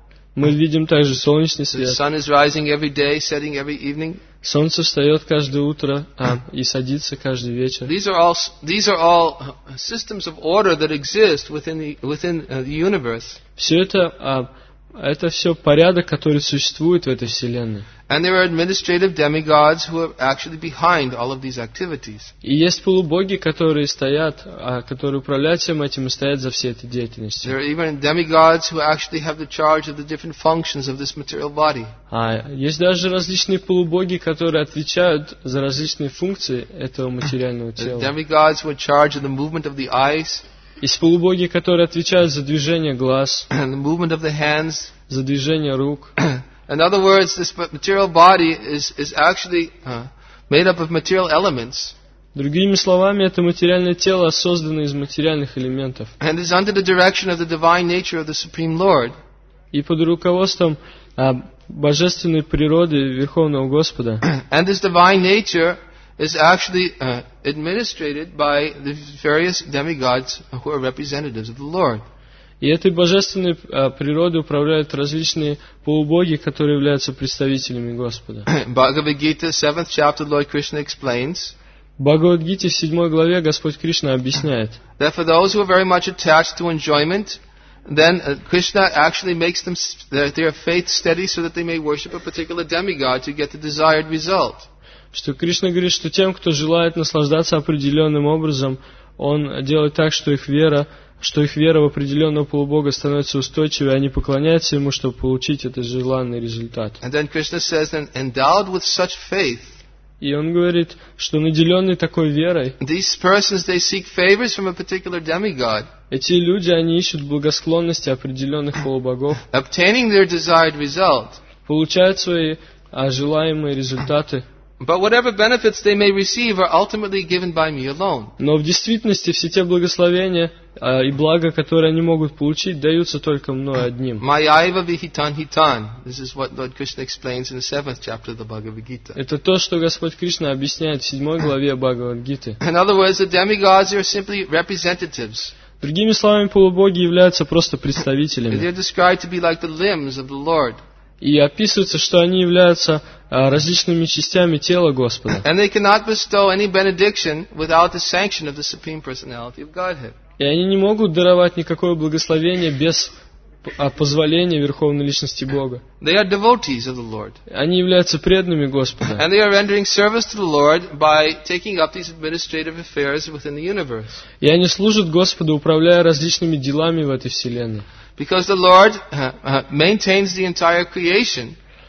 Мы видим также солнечный The свет. sun is rising every day, setting every evening. Солнце встает каждое утро а, и садится каждый вечер. These are all these are all systems of order that exist within the within uh, the universe. Все это, а, это все порядок, который существует в этой вселенной. And there are administrative demigods who are actually behind all of these activities. И есть полубоги, которые стоят, а, которые управляют всем этим и стоят за всей этой деятельностью. There are even demigods who actually have the charge of the different functions of this material body. А есть даже различные полубоги, которые отвечают за различные функции этого материального There are тела. demigods who are in charge of the movement of the eyes, Есть полубоги, которые отвечают за движение глаз, and the movement of the hands. за движение рук. In other words, this material body is is actually uh, made up of material elements. Другими словами, это материальное тело создано из материальных элементов. And is under the direction of the divine nature of the Supreme Lord. И под руководством а, божественной природы Верховного Господа. And this divine nature is actually uh, administrated by the various demigods who are representatives of the Lord. И этой божественной а, природой управляют различные полубоги, которые являются представителями Господа. Bhagavad Gita, seventh chapter, Lord Krishna explains В Бхагавад-гите в седьмой главе Господь Кришна объясняет, that for those who are very much attached to enjoyment, then uh, Krishna actually makes them their, their faith steady so that they may worship a particular demigod to get the desired result. что Кришна говорит, что тем, кто желает наслаждаться определенным образом, Он делает так, что их вера, что их вера в определенного полубога становится устойчивой, и они поклоняются Ему, чтобы получить этот желанный результат. And then Krishna says, then endowed with such faith, И Он говорит, что наделенный такой верой, these persons, they seek favors from a particular demigod, эти люди, они ищут благосклонности определенных полубогов, obtaining their desired result. получают свои а, желаемые результаты. But whatever benefits they may receive are ultimately given by me alone. Но в действительности все те благословения а, и блага, которые они могут получить, даются только мной одним. Mayaiva vihitan hitan. This is what Lord Krishna explains in the seventh chapter of the Bhagavad Gita. Это то, что Господь Кришна объясняет в седьмой главе Бхагавад-гиты. In other words, the demigods are simply representatives. Другими словами, полубоги являются просто представителями. They're described to be like the limbs of the Lord. И описывается, что они являются а, различными частями тела Господа. And they cannot bestow any benediction without the sanction of the Supreme Personality of Godhead. И они не могут даровать никакое благословение без а, позволения Верховной Личности Бога. They are devotees of the Lord. Они являются преданными Господа. And they are rendering service to the Lord by taking up these administrative affairs within the universe. И они служат Господу, управляя различными делами в этой вселенной. Because the Lord uh, uh, maintains the entire creation.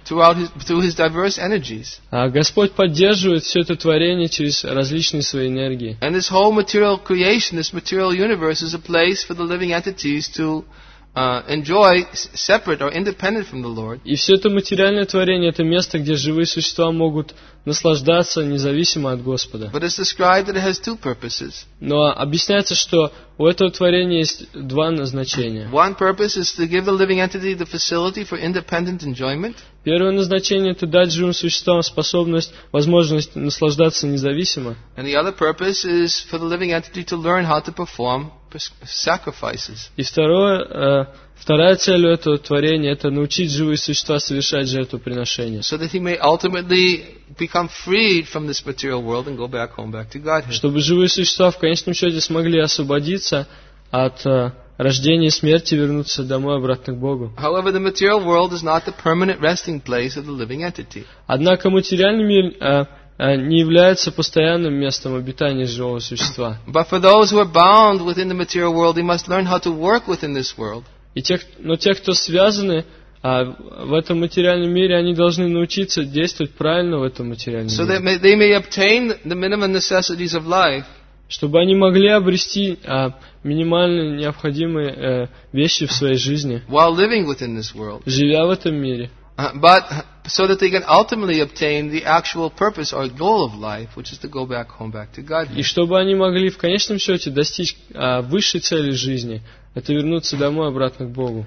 throughout his, through his diverse energies. А Господь поддерживает все это творение через различные свои энергии. And this whole material creation, this material universe, is a place for the living entities to uh, enjoy s- separate or independent from the Lord. И все это материальное творение — это место, где живые существа могут наслаждаться независимо от Господа. But it's described that it has two purposes. Но объясняется, что у этого творения есть два назначения. One purpose is to give the living entity the facility for independent enjoyment. Первое назначение — это дать живым существам способность, возможность наслаждаться независимо. And the other purpose is for the living entity to learn how to perform pres- sacrifices. И второе, э, вторая цель у этого творения — это научить живые существа совершать жертвоприношения, So that he may ultimately become freed from this material world and go back home, back to Godhead. чтобы живые существа в конечном счете смогли освободиться от э, рождения и смерти, вернуться домой обратно к Богу. However, the material world is not the permanent resting place of the living entity. Однако материальный мир э, э, не является постоянным местом обитания живого существа. But for those who are bound within the material world, they must learn how to work within this world. И те, но те, кто связаны а, в этом материальном мире, они должны научиться действовать правильно в этом материальном So that мире, may, they may obtain the minimum necessities of life, чтобы они могли обрести а, минимально необходимые э, вещи в своей жизни, while living within this world. живя в этом мире. Uh, but so that they can ultimately obtain the actual purpose or goal of life, which is to go back home, back to God. И чтобы они могли в конечном счете достичь а, высшей цели жизни, это вернуться домой обратно к Богу.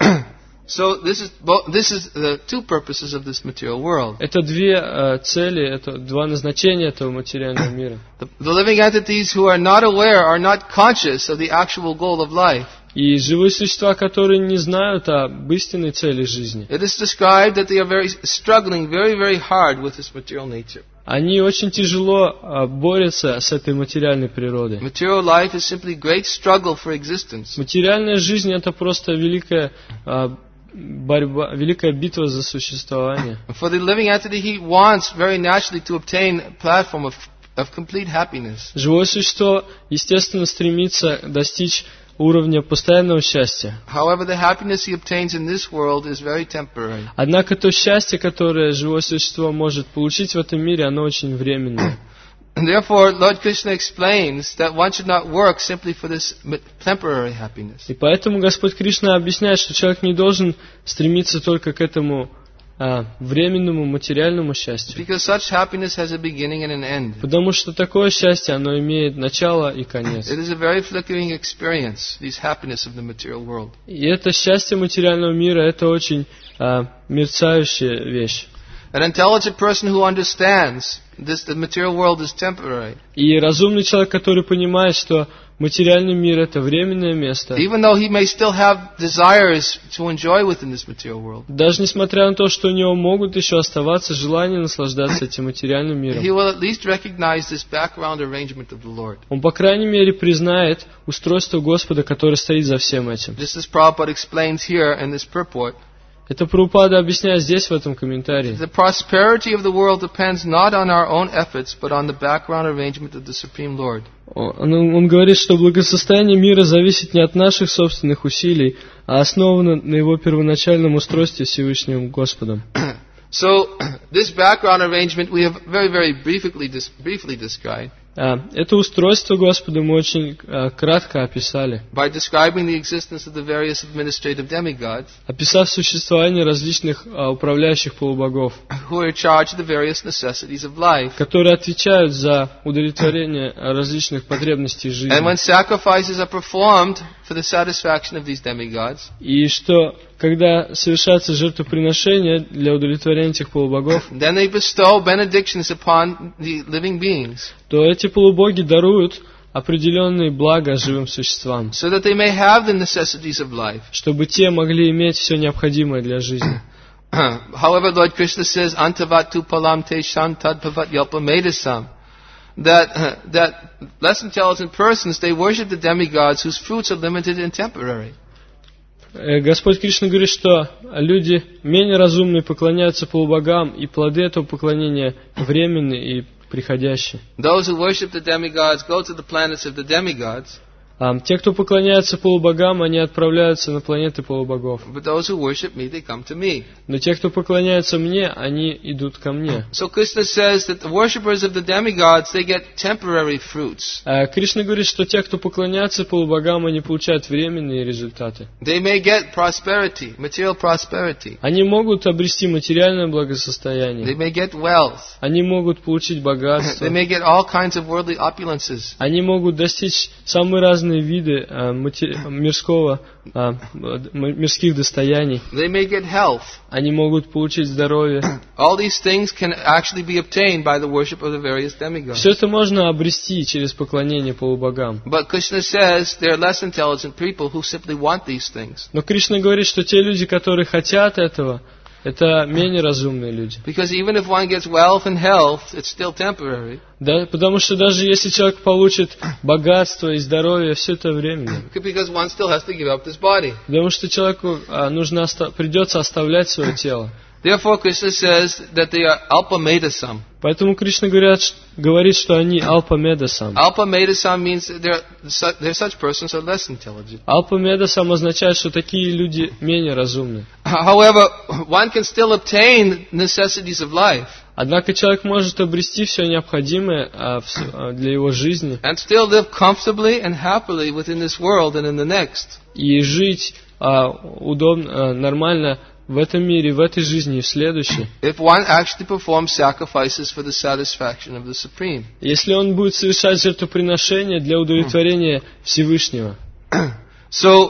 So this is bo- this is the two purposes of this material world. Это две а, цели, это два назначения этого материального мира. The, the living entities who are not aware, are not conscious of the actual goal of life. И живые существа, которые не знают об истинной цели жизни, It is described that they are very struggling very, very hard with this material nature. они очень тяжело а, борются с этой материальной природой. Material life is simply great struggle for existence. Материальная жизнь — это просто великая а, борьба, великая битва за существование. For the living entity, he wants very naturally to obtain a platform of, of complete happiness. Живое существо, естественно, стремится достичь уровня постоянного счастья. However, the happiness he obtains in this world is very temporary. Однако то счастье, которое живое существо может получить в этом мире, оно очень временное. And therefore, Lord Krishna explains that one should not work simply for this temporary happiness. И поэтому Господь Кришна объясняет, что человек не должен стремиться только к этому а, временному материальному счастью. Because such happiness has a beginning and an end. Потому что такое счастье, оно имеет начало и конец. It is a very flickering experience, this happiness of the material world. И это счастье материального мира, это очень а, мерцающая вещь. An intelligent person who understands this, the material world is temporary, И разумный человек, который понимает, что материальный мир — это временное место, even though he may still have desires to enjoy within this material world, даже несмотря на то, что у него могут еще оставаться желания наслаждаться этим материальным he миром, will at least recognize this background arrangement of the Lord. он, по крайней мере, признает устройство Господа, которое стоит за всем этим. Just as Prabhupada explains here in this purport, Это Прабхупада объясняет здесь, в этом комментарии. the prosperity of the world depends not on our own efforts, but on the background arrangement of the Supreme Lord. Он, он говорит, что благосостояние мира зависит не от наших собственных усилий, а основано на его первоначальном устройстве Всевышним Господом. So, this background arrangement we have very, very briefly, dis- briefly described А, это устройство Господа мы очень а, кратко описали, by describing the existence of the various administrative demigods описав существование различных а, управляющих полубогов, who are in charge of the various necessities of life. которые отвечают за удовлетворение а, различных потребностей жизни. And when sacrifices are performed for the satisfaction of these demigods, И что, когда совершается жертвоприношение для удовлетворения этих полубогов, then they bestow benedictions upon the living beings, то эти полубоги даруют определенные блага живым существам, so that they may have the necessities of life. чтобы те могли иметь все необходимое для жизни. However, Lord Krishna says, Antavatu palam te shantad yalpa medasam. That, that less intelligent persons, they worship the demigods whose fruits are limited and temporary. Э, Господь Кришна говорит, что люди менее разумные поклоняются полубогам, и плоды этого поклонения временны и приходящие. Those who worship the demigods go to the planets of the demigods, А, те, кто поклоняются полубогам, они отправляются на планеты полубогов. But those who worship me, they come to me. Но те, кто поклоняются мне, они идут ко мне. So Krishna says that the worshippers of the demigods, they get temporary fruits. А, Кришна говорит, что те, кто поклоняются полубогам, они получают временные результаты. They may get prosperity, material prosperity. Они могут обрести материальное They благосостояние. may get wealth. Они могут получить богатство. They may get all kinds of worldly opulences. Они могут достичь самые разные виды а, матери... мирского, а, м- мирских достояний. They may get health. Они могут получить здоровье. All these things can actually be obtained by the worship of the various demigods. Все это можно обрести через поклонение полубогам. But Krishna says there are less intelligent people who simply want these things. Но Кришна говорит, что те люди, которые хотят этого, это менее разумные люди. Because even if one gets wealth and health, it's still temporary. Да, потому что даже если человек получит богатство и здоровье, все это временно. Because one still has to give up this body. Потому что человеку а, нужно оста- придется оставлять свое тело. Therefore, Krishna says that they are alpamadasam. Поэтому Кришна говорят, ш- говорит, что они алпамедасам. Alpamadasam means that there, su- there such persons are less intelligent. Алпамедасам означает, что такие люди менее разумны. However, one can still obtain necessities of life Однако человек может обрести все необходимое а, в с- а, для его жизни and still live comfortably and happily within this world and in the next. и жить а, удобно, а, нормально в этом мире, в этой жизни и в следующей. If one actually performs sacrifices for the satisfaction of the Supreme. Если он будет совершать жертвоприношения для удовлетворения Всевышнего. So,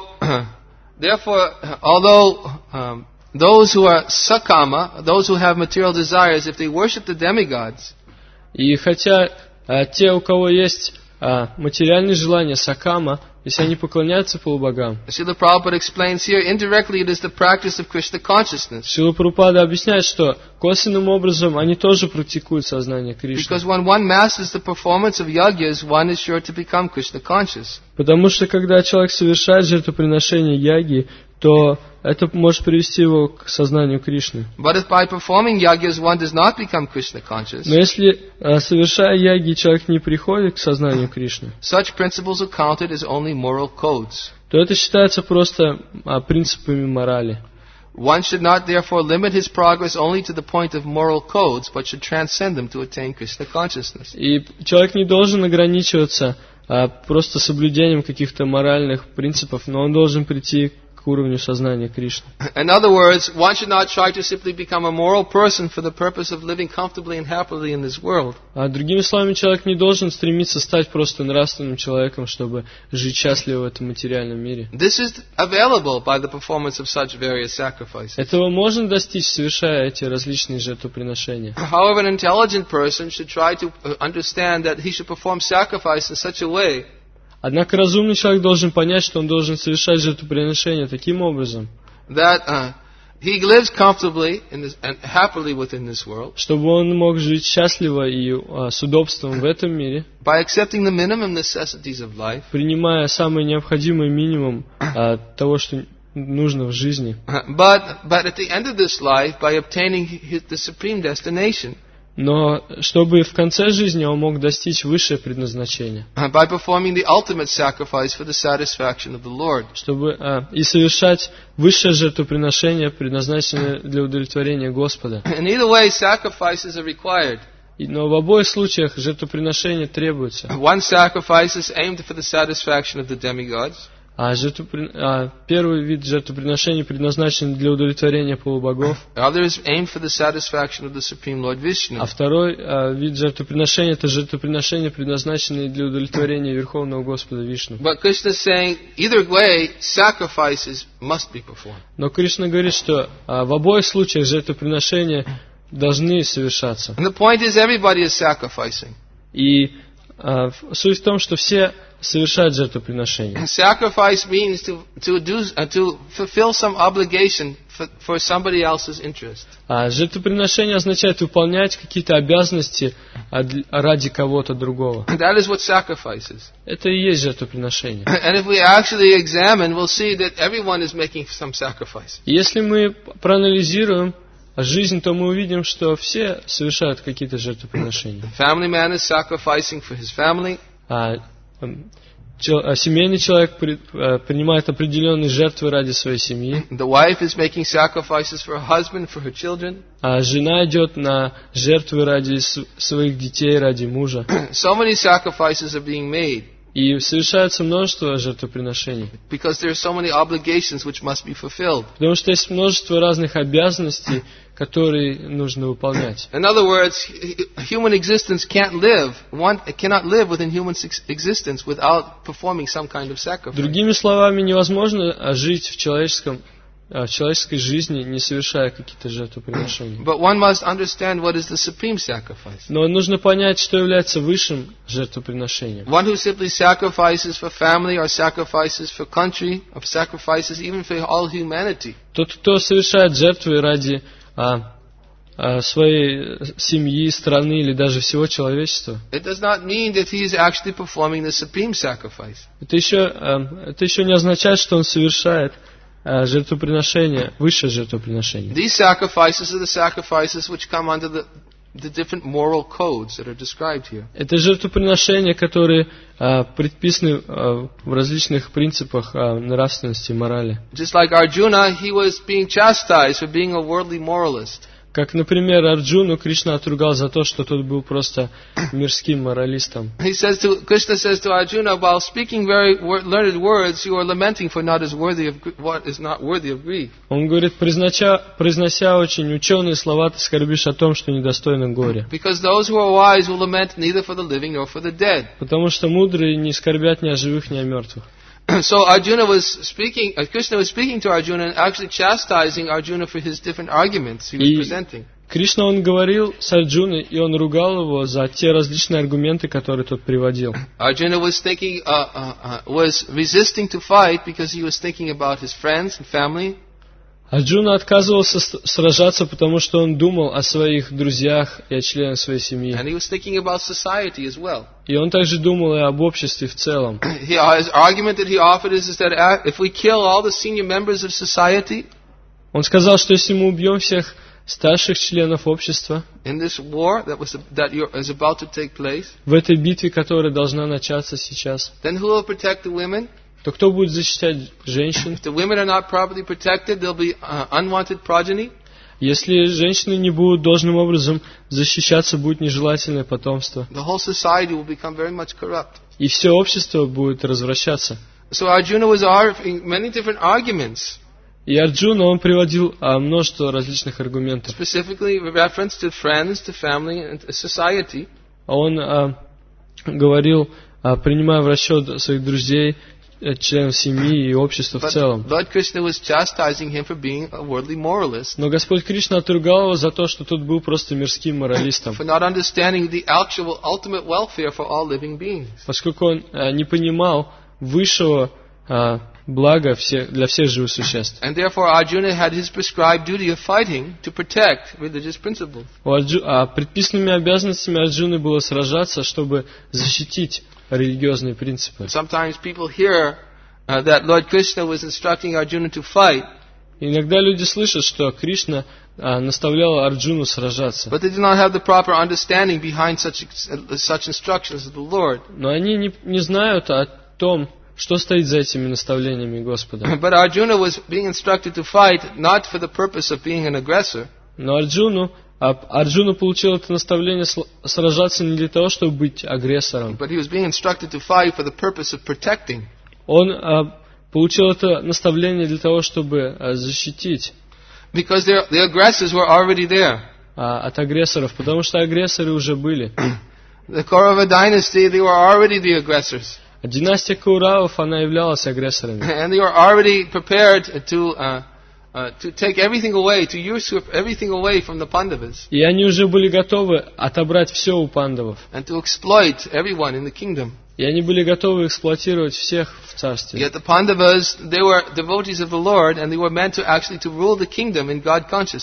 therefore, although um, those who are sakama, those who have material desires, if they worship the demigods, И хотя а, те, у кого есть а, материальные желания, сакама, если они поклоняются полубогам, Srila Prabhupada explains here, indirectly it is the practice of Krishna consciousness. Шрила Прабхупада объясняет, что косвенным образом они тоже практикуют сознание Кришны. Because when one masters the performance of yagyas, one is sure to become Krishna conscious. Потому что когда человек совершает жертвоприношение яги, то это может привести его к сознанию Кришны. But if by performing yagyas one does not become Krishna conscious, Но если, а, совершая яги, человек не приходит к сознанию Кришны, such principles are counted as only moral codes. то это считается просто а, принципами морали. One should not therefore limit his progress only to the point of moral codes, but should transcend them to attain Krishna consciousness. И человек не должен ограничиваться а, просто соблюдением каких-то моральных принципов, но он должен прийти к уровню сознания Кришны. In other words, one should not try to simply become a moral person for the purpose of living comfortably and happily in this world. А другими словами, человек не должен стремиться стать просто нравственным человеком, чтобы жить счастливо в этом материальном мире. This is available by the performance of such various sacrifices. Этого можно достичь, совершая эти различные жертвоприношения. However, an intelligent person should try to uh, understand that he should perform sacrifice in such a way Однако разумный человек должен понять, что он должен совершать жертвоприношения таким образом, that uh, he lives comfortably in this, and happily within this world чтобы он мог жить счастливо и а, с удобством в этом мире, by accepting the minimum necessities of life, принимая самый необходимый минимум а, того, что нужно в жизни. uh, but but at the end of this life by obtaining his, the supreme destination, Но чтобы в конце жизни он мог достичь высшее предназначение, uh, by performing the ultimate sacrifice for the satisfaction of the Lord. чтобы а, и совершать высшее жертвоприношение, предназначенное для удовлетворения Господа. In either way, sacrifices are required. И- Но в обоих случаях жертвоприношение требуется. One sacrifice is aimed for the satisfaction of the demigods, А, жертвопри- а первый вид жертвоприношений предназначен для удовлетворения полубогов, the other is aimed for the satisfaction of the Supreme Lord Vishnu. а второй а, вид жертвоприношения — это жертвоприношения, предназначенные для удовлетворения Верховного Господа Вишну. But Krishna is saying, either way, sacrifices must be performed. Но Кришна говорит, что а, в обоих случаях жертвоприношения должны совершаться. And the point is, everybody is sacrificing. И а, в- суть в том, что все совершают жертвоприношения. Sacrifice means to to do uh, to fulfill some obligation for, for somebody else's interest. А жертвоприношение означает выполнять какие-то обязанности а, дл- ради кого-то другого. And that is what sacrifice is. Это и есть жертвоприношение. And if we actually examine, we'll see that everyone is making some sacrifice. И если мы проанализируем жизнь, то мы увидим, что все совершают какие-то жертвоприношения. The family man is sacrificing for his family. А, эм, Семейный человек принимает определенные жертвы ради своей семьи. The wife is making sacrifices for her husband, for her children. А жена идет на жертвы ради своих детей, ради мужа. So many sacrifices are being made. И совершается множество жертвоприношений. Because there are so many obligations which must be fulfilled. Потому что есть множество разных обязанностей, которые нужно выполнять. In other words, human existence can't live, one cannot live within human existence without performing some kind of sacrifice. Другими словами, невозможно жить в человеческом в человеческой жизни, не совершая какие-то жертвоприношения. But one must understand what is the supreme sacrifice. Но нужно понять, что является высшим жертвоприношением. One who simply sacrifices for family, or sacrifices for country, or sacrifices even for all humanity. Тот, кто совершает жертвы ради а, а, своей семьи, страны или даже всего человечества, It does not mean that he is actually performing the supreme sacrifice. это еще, а, это еще не означает, что он совершает а, жертвоприношение, высшее жертвоприношение. These sacrifices are the sacrifices which come under the, the different moral codes that are described here. Это жертвоприношения, которые а, предписаны а, в различных принципах а, нравственности и морали. Just like Arjuna, he was being chastised for being a worldly moralist. Как, например, Арджуну Кришна отругал за то, что тот был просто мирским моралистом. He says to Krishna says to Arjuna, while speaking very learned words, you are lamenting for not as worthy of what is not worthy of grief. Он говорит, произнося, произнося очень ученые слова, ты скорбишь о том, что недостойно горя. Because those who are wise will lament neither for the living nor for the dead. Потому что мудрые не скорбят ни о живых, ни о мертвых. So Arjuna was speaking, uh, Krishna was speaking to Arjuna and actually chastising Arjuna for his different arguments he was И presenting. Кришна, он говорил с Арджуной, и он ругал его за те различные аргументы, которые тот приводил. Arjuna was thinking, uh, uh, uh, was resisting to fight because he was thinking about his friends and family. Арджуна отказывался сражаться, потому что он думал о своих друзьях и о членах своей семьи. And he was thinking about society as well. И он также думал и об обществе в целом. He, his argument that he offered is, is that if we kill all the senior members of society, Он сказал, что если мы убьем всех старших членов общества in this war that was that is about to take place, в этой битве, которая должна начаться сейчас, then who will protect the women? то кто будет защищать женщин? If the women are not properly protected, there'll be uh, unwanted progeny. Если женщины не будут должным образом защищаться, будет нежелательное потомство. The whole society will become very much corrupt. И все общество будет развращаться. So Arjuna was offering many different arguments. И Арджуна, он приводил а, множество различных аргументов. Specifically with reference to friends, to family, and to society. Он а, говорил, а, принимая в расчет своих друзей, членов семьи и общества в целом. Lord Krishna was chastising him for being a worldly moralist. Но Господь Кришна отругал его за то, что тот был просто мирским моралистом. For not understanding the actual ultimate welfare for all living beings. Поскольку он а, не понимал высшего а, блага всех, для всех живых существ. And therefore Arjuna had his prescribed duty of fighting to protect religious principles. У Арджу, а предписанными обязанностями Арджуны было сражаться, чтобы защитить религиозные принципы. Sometimes people hear uh, that Lord Krishna was instructing Arjuna to fight. Иногда люди слышат, что Кришна а, наставлял Арджуну сражаться. But they do not have the proper understanding behind such uh, such instructions of the Lord. Но они не, не знают о том, что стоит за этими наставлениями Господа. But Arjuna was being instructed to fight not for the purpose of being an aggressor. Но Арджуну, а, Арджуна получил это наставление сражаться не для того, чтобы быть агрессором. But he was being instructed to fight for the purpose of protecting. Он а, получил это наставление для того, чтобы а, защитить. Because the aggressors were already there. А, от агрессоров, потому что агрессоры уже были. The Kaurava dynasty, they were already the aggressors. Династия Кауравов, она являлась агрессорами. And they were already prepared to uh, uh, to take everything away, to usurp everything away from the Pandavas. И они уже были готовы отобрать все у пандавов. And to exploit everyone in the kingdom. И они были готовы эксплуатировать всех в царстве. Yet the Pandavas, they were devotees of the Lord, and they were meant to actually to rule the kingdom in God consciousness.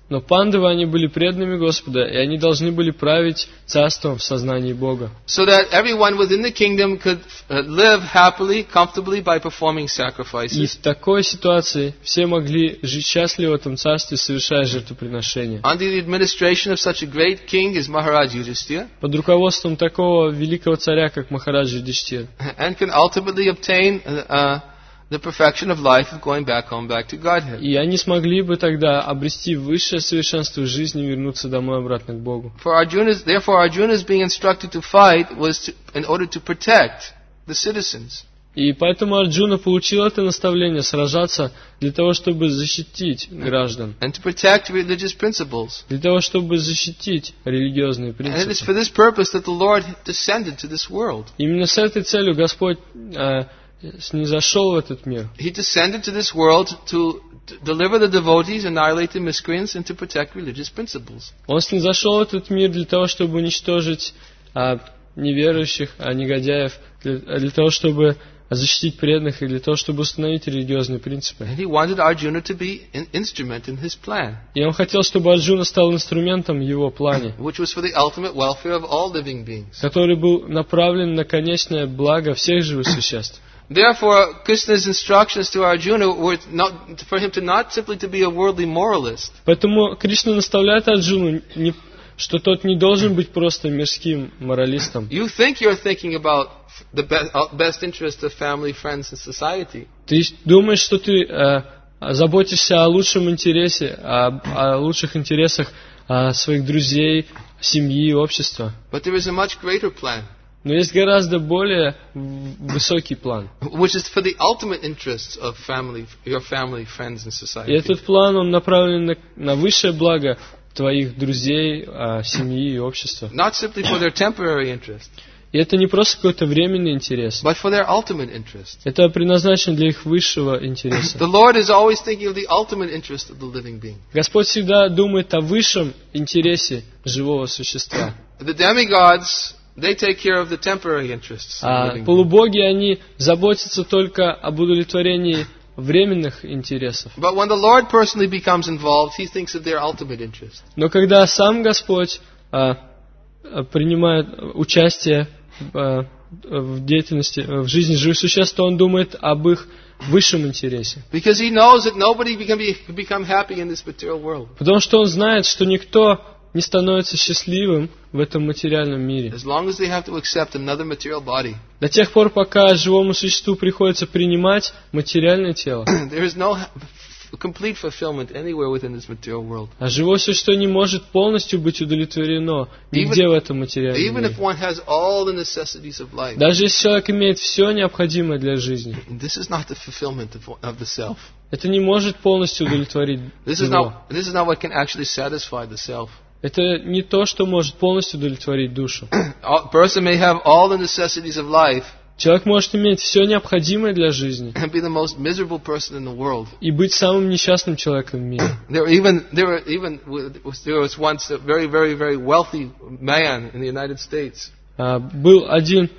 Но пандавы, они были преданными Господа, и они должны были править царством в сознании Бога. So that everyone within the kingdom could uh, live happily, comfortably by performing И sacrifices. в такой ситуации все могли жить счастливо в этом царстве, совершая жертвоприношения. Under the administration of such a great king as Maharaj Yudhishthira, Под руководством такого великого царя, как Махарадж Юдхиштир. and can ultimately obtain uh, uh, the perfection of life of going back home, back to Godhead. И они смогли бы тогда обрести высшее совершенство жизни и вернуться домой обратно к Богу. For Arjuna's, therefore, Arjuna's being instructed to fight was to, in order to protect the citizens. И поэтому Арджуна получил это наставление сражаться для того, чтобы защитить граждан, And to protect religious principles. для того, чтобы защитить религиозные And it is принципы. for this purpose that the Lord descended to this world. Именно с этой целью Господь э, снизошел в этот мир. He descended to this world to d- deliver the devotees, annihilate the miscreants, and to protect religious principles. Он снизошел в этот мир для того, чтобы уничтожить а, неверующих, а, негодяев, для, для того, чтобы защитить преданных и для того, чтобы установить религиозные принципы. And he wanted Arjuna to be an instrument in his plan, И он хотел, чтобы Арджуна стал инструментом в его плане, which was for the ultimate welfare of all living beings. который был направлен на конечное благо всех живых существ. Therefore, Krishna's instructions to Arjuna were not for him to not simply to be a worldly moralist, Поэтому Кришна наставляет Арджуну, не- что тот не должен быть просто мирским моралистом. You think you're thinking about the be- uh, best interest of family, friends, and society. Ты думаешь, что ты э, заботишься о лучшем интересе, о, о лучших интересах э, своих друзей, семьи, общества. But there is a much greater plan, Но есть гораздо более в- высокий план. which is for the ultimate interests of family, your family, friends, and И society. этот план, он направлен на, на высшее благо твоих друзей, э, семьи и общества. Not simply for their temporary interest, И это не просто какой-то временный интерес. but for their ultimate interest. Это предназначено для их высшего интереса. The Lord is always thinking of the ultimate interest of the living being. Господь всегда думает о высшем интересе живого существа. The demigods, they take care of the temporary interests of the А living being. полубоги, они заботятся только об удовлетворении временных интересов. But when the Lord personally becomes involved, He thinks of their ultimate interest. Но когда сам Господь а, а, принимает участие а, в деятельности, в жизни живых существ, то Он думает об их высшем интересе. Because He knows that nobody can be, can become happy in this material world. Потому что Он знает, что никто не становится счастливым в этом материальном мире. As long as they have to accept another material body, До тех пор, пока живому существу приходится принимать материальное тело. there is no ha- f- complete fulfillment anywhere within this material world. А живое существо не может полностью быть удовлетворено нигде в этом материальном Even мире. if one has all the necessities of life, Даже если человек имеет все необходимое для жизни, this is not the fulfillment of, of the self. это не может полностью удовлетворить This is его. not, this is not what can actually satisfy the self. Это не то, что может полностью удовлетворить душу. A person may have all the necessities of life Человек может иметь все необходимое для жизни and be the most miserable person in the world. и быть самым несчастным человеком в мире. There were even there were even was, there was once a very very very wealthy man in the United States. А, был один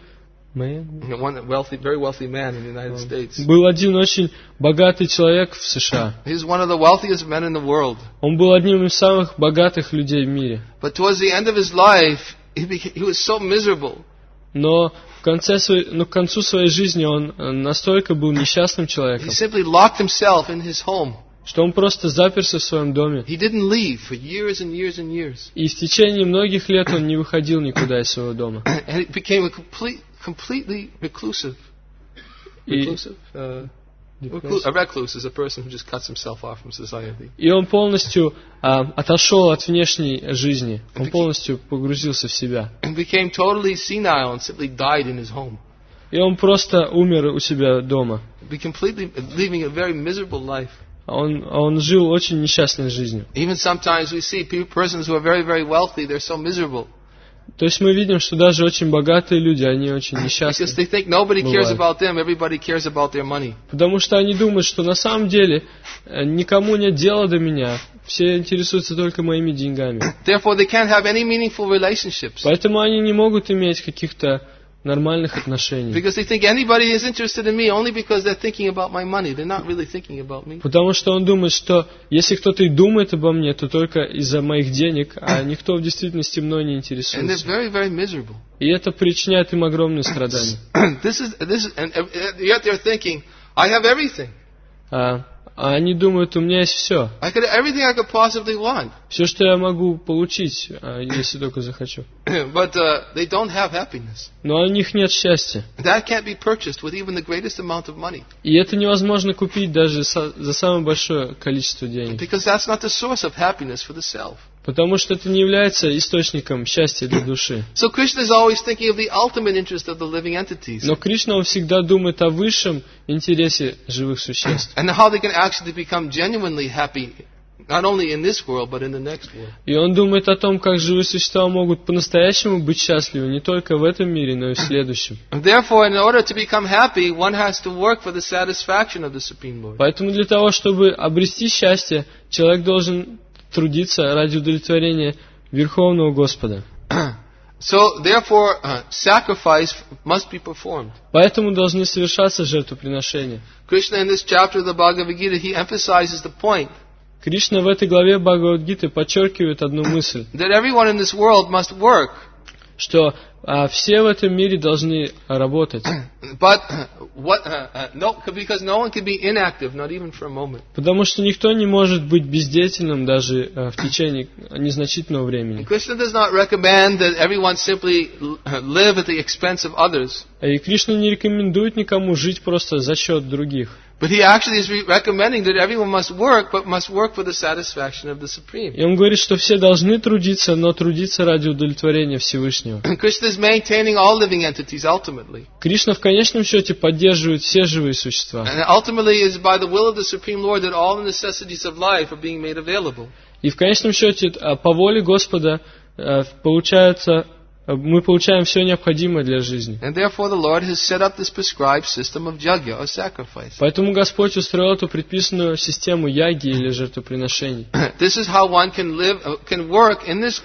One wealthy, very wealthy man in the United States. был один очень богатый человек в США. He's one of the wealthiest men in the world. Он был одним из самых богатых людей в мире. But towards the end of his life, he became, he was so miserable. Но в конце своей, но к концу своей жизни он э, настолько был несчастным He человеком, simply locked himself in his home. что он просто заперся в своем доме. He didn't leave for years and years and years. И в tечение многих лет он не выходил никуда из своего дома. And it became a complete, completely reclusive. И, Reclusive? Uh, reclu- a recluse is a person who just cuts himself off from society. и он полностью а, отошел от внешней жизни. Он полностью погрузился в себя. And became totally senile and simply died in his home. И он просто умер у себя дома. Be completely living a very miserable life. Он, он жил очень несчастной жизнью. Even sometimes we see people, persons who are very, very wealthy, they're so miserable. То есть мы видим, что даже очень богатые люди, они очень несчастны. Because they think nobody cares Бывает. about them, everybody cares about their money. Потому что они думают, что на самом деле э, никому нет дела до меня. Все интересуются только моими деньгами. Therefore, they can't have any meaningful relationships. Поэтому они не могут иметь каких-то нормальных отношений. Because they think anybody is interested in me only because they're thinking about my money. They're not really thinking about me. Потому что он думает, что если кто-то и думает обо мне, то только из-за моих денег, а никто в действительности мной не And they're интересуется. very, very miserable. И это причиняет им огромные страдания. This is, this is, and uh, yet they're thinking, I have everything. А, а они думают, у меня есть все. I could have everything I could possibly want. Все, что я могу получить, а, если только захочу. But uh, they don't have happiness. Но у них нет счастья. That can't be purchased with even the greatest amount of money. И это невозможно купить даже со- за самое большое количество денег. Because that's not the source of happiness for the self. Потому что это не является источником счастья для души. So Krishna is always thinking of the ultimate interest of the living entities. Но Кришна он всегда думает о высшем интересе живых существ. And how they can actually become genuinely happy, not only in this world, but in the next world. И он думает о том, как живые существа могут по-настоящему быть счастливы не только в этом мире, но и в следующем. And therefore, in order to become happy, one has to work for the satisfaction of the Supreme Lord. Поэтому для того, чтобы обрести счастье, человек должен трудиться ради удовлетворения Верховного Господа. So, therefore, uh, sacrifice must be performed. Поэтому должны совершаться жертвоприношения. Krishna, in this chapter of the Bhagavad Gita, he emphasizes the point Кришна в этой главе Бхагавад-гиты подчеркивает одну мысль, that everyone in this world must work, что а, все в этом мире должны работать. but uh, what? Uh, uh, no, because no one can be inactive, not even for a moment. Потому что никто не может быть бездеятельным даже а, в течение незначительного времени. Krishna does not recommend that everyone simply uh, live at the expense of others, И Кришна не рекомендует никому жить просто за счет других. but he actually is re- recommending that everyone must work, but must work for the satisfaction of the Supreme. И он говорит, что все должны трудиться, но трудиться ради удовлетворения Всевышнего. Krishna is maintaining all living entities ultimately, Кришна в конечном счете поддерживает все живые существа. and ultimately it is by the will of the Supreme Lord that all the necessities of life are being made available. И в конечном счете а, по воле Господа а, получается, а, мы получаем все необходимое для жизни. And therefore the Lord has set up this prescribed system of yajna, or sacrifice. Поэтому Господь устроил эту предписанную систему яги или жертвоприношений. This is how one can live, uh, can work in this